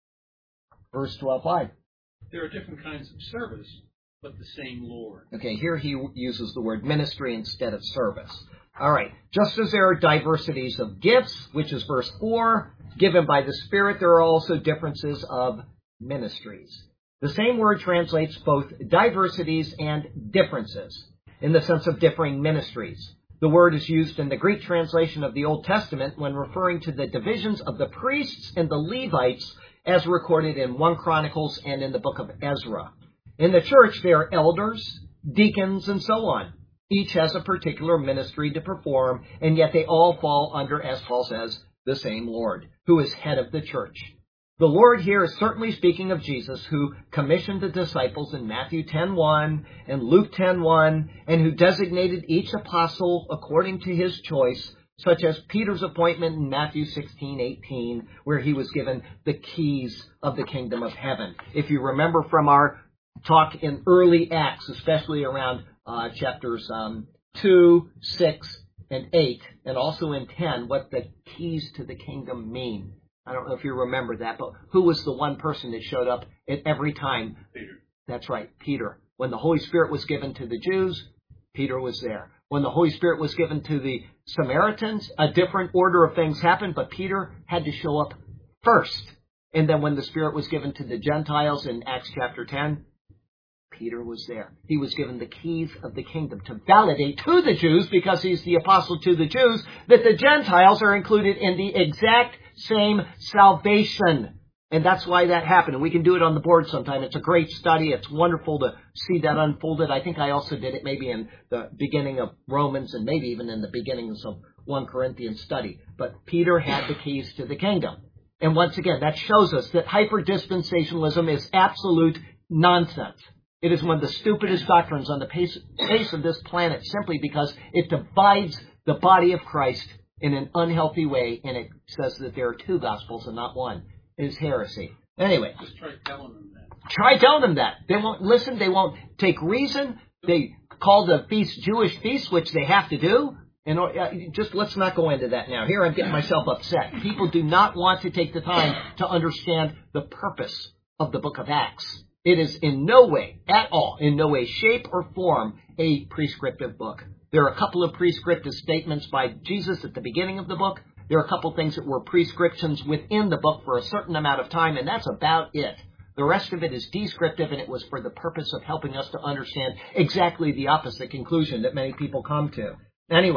Verse twelve five. There are different kinds of service, but the same Lord. Okay, here he uses the word ministry instead of service. All right, just as there are diversities of gifts, which is verse four, given by the Spirit, there are also differences of ministries. The same word translates both diversities and differences in the sense of differing ministries. The word is used in the Greek translation of the Old Testament when referring to the divisions of the priests and the Levites as recorded in First Chronicles and in the book of Ezra. In the church, there are elders, deacons, and so on. Each has a particular ministry to perform, and yet they all fall under, as Paul says, the same Lord, who is head of the church. The Lord here is certainly speaking of Jesus, who commissioned the disciples in Matthew ten one and Luke ten one, and who designated each apostle according to his choice, such as Peter's appointment in Matthew sixteen eighteen, where he was given the keys of the kingdom of heaven. If you remember from our talk in early Acts, especially around uh, chapters um, two, six, and eight, and also in ten, what the keys to the kingdom mean. I don't know if you remember that, but who was the one person that showed up at every time? Peter. That's right, Peter. When the Holy Spirit was given to the Jews, Peter was there. When the Holy Spirit was given to the Samaritans, a different order of things happened, but Peter had to show up first. And then when the Spirit was given to the Gentiles in Acts chapter ten, Peter was there. He was given the keys of the kingdom to validate to the Jews, because he's the apostle to the Jews, that the Gentiles are included in the exact same salvation. And that's why that happened. And we can do it on the board sometime. It's a great study. It's wonderful to see that unfolded. I think I also did it maybe in the beginning of Romans and maybe even in the beginning of some First Corinthians study. But Peter had the keys to the kingdom. And once again, that shows us that hyper-dispensationalism is absolute nonsense. It is one of the stupidest doctrines on the face of this planet, simply because it divides the body of Christ in an unhealthy way, and it says that there are two gospels and not one. It is heresy. Anyway. Just try telling them that. Try telling them that. They won't listen. They won't take reason. They call the feast Jewish feasts, which they have to do. And uh, just let's not go into that now. Here I'm getting myself upset. People do not want to take the time to understand the purpose of the book of Acts. It is in no way, at all, in no way, shape, or form, a prescriptive book. There are a couple of prescriptive statements by Jesus at the beginning of the book. There are a couple of things that were prescriptions within the book for a certain amount of time, and that's about it. The rest of it is descriptive, and it was for the purpose of helping us to understand exactly the opposite conclusion that many people come to. Anyway,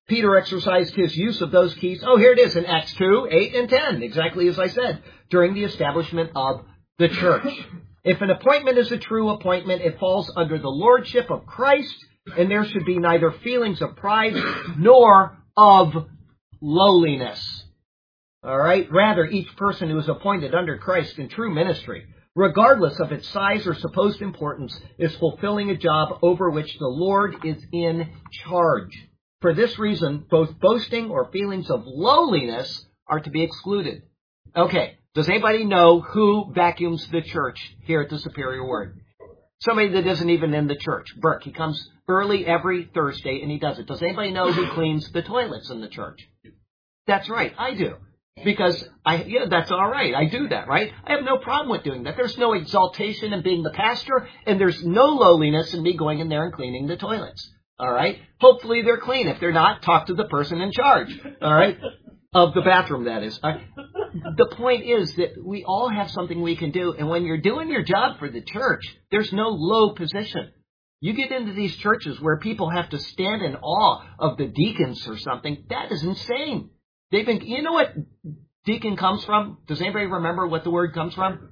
Peter exercised his use of those keys. Oh, here it is in Acts two, eight, and ten, exactly as I said, during the establishment of the church. If an appointment is a true appointment, it falls under the lordship of Christ, and there should be neither feelings of pride nor of lowliness. All right? Rather, each person who is appointed under Christ in true ministry, regardless of its size or supposed importance, is fulfilling a job over which the Lord is in charge. For this reason, both boasting or feelings of lowliness are to be excluded. Okay, does anybody know who vacuums the church here at the Superior Word? Somebody that isn't even in the church. Burke, he comes early every Thursday and he does it. Does anybody know who cleans the toilets in the church? That's right, I do. Because, I, yeah, that's all right. I do that, right? I have no problem with doing that. There's no exaltation in being the pastor, and there's no lowliness in me going in there and cleaning the toilets. All right? Hopefully they're clean. If they're not, talk to the person in charge. All right? Of the bathroom, that is. Uh, the point is that we all have something we can do, and when you're doing your job for the church, there's no low position. You get into these churches where people have to stand in awe of the deacons or something. That is insane. They've been, you know what deacon comes from? Does anybody remember what the word comes from?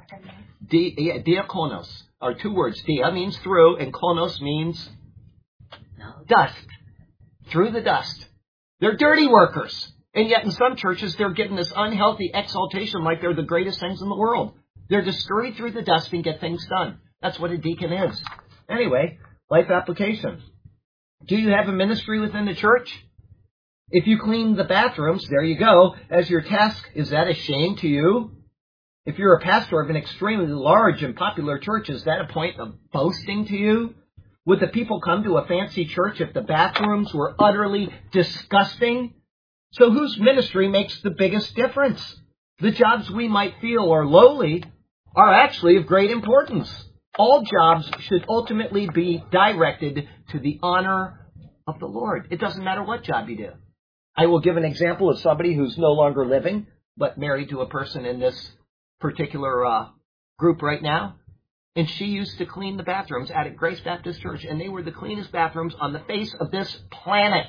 Di, yeah, diakonos are two words. Dia means through, and konos means dust. Through the dust. They're dirty workers. And yet in some churches, they're getting this unhealthy exaltation like they're the greatest things in the world. They're to scurry through the dust and get things done. That's what a deacon is. Anyway, life application. Do you have a ministry within the church? If you clean the bathrooms, there you go, as your task, is that a shame to you? If you're a pastor of an extremely large and popular church, is that a point of boasting to you? Would the people come to a fancy church if the bathrooms were utterly disgusting? So whose ministry makes the biggest difference? The jobs we might feel are lowly are actually of great importance. All jobs should ultimately be directed to the honor of the Lord. It doesn't matter what job you do. I will give an example of somebody who's no longer living, but married to a person in this particular uh, group right now. And she used to clean the bathrooms at Grace Baptist Church, and they were the cleanest bathrooms on the face of this planet.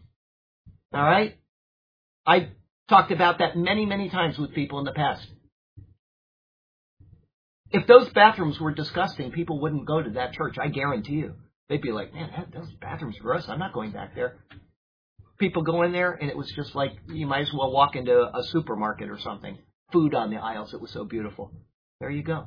All right? I talked about that many, many times with people in the past. If those bathrooms were disgusting, people wouldn't go to that church, I guarantee you. They'd be like, man, that, those bathrooms are gross. I'm not going back there. People go in there, and it was just like you might as well walk into a supermarket or something. Food on the aisles. It was so beautiful. There you go.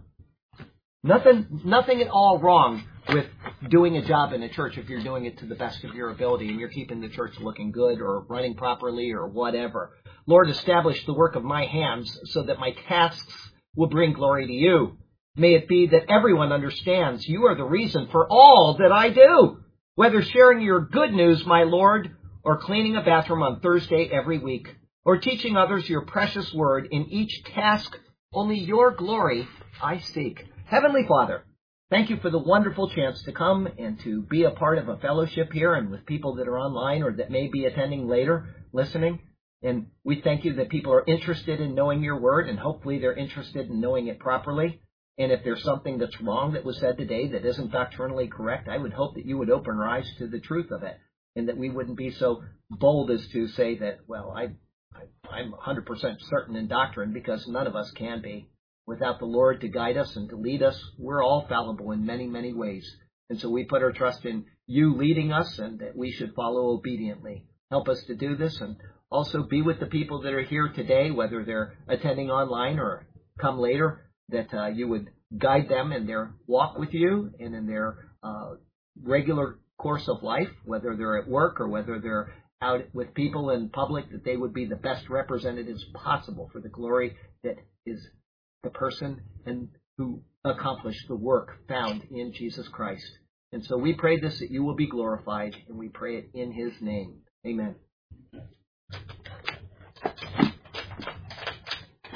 Nothing, nothing at all wrong with doing a job in a church if you're doing it to the best of your ability and you're keeping the church looking good or running properly or whatever. Lord, establish the work of my hands so that my tasks will bring glory to you. May it be that everyone understands you are the reason for all that I do, whether sharing your good news, my Lord, or cleaning a bathroom on Thursday every week, or teaching others your precious word. In each task, only your glory I seek. Heavenly Father, thank you for the wonderful chance to come and to be a part of a fellowship here and with people that are online or that may be attending later, listening. And we thank you that people are interested in knowing your word, and hopefully they're interested in knowing it properly. And if there's something that's wrong that was said today that isn't doctrinally correct, I would hope that you would open our eyes to the truth of it, and that we wouldn't be so bold as to say that, well, I, I, I'm one hundred percent certain in doctrine, because none of us can be. Without the Lord to guide us and to lead us, we're all fallible in many, many ways. And so we put our trust in you leading us, and that we should follow obediently. Help us to do this, and also be with the people that are here today, whether they're attending online or come later, that uh, you would guide them in their walk with you and in their uh, regular course of life, whether they're at work or whether they're out with people in public, that they would be the best representatives possible for the glory that is the person and who accomplished the work found in Jesus Christ. And so we pray this, that you will be glorified, and we pray it in his name. Amen.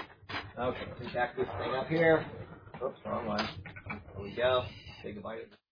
Okay, let me back this thing up here. Oops, wrong one. There we go. Say goodbye.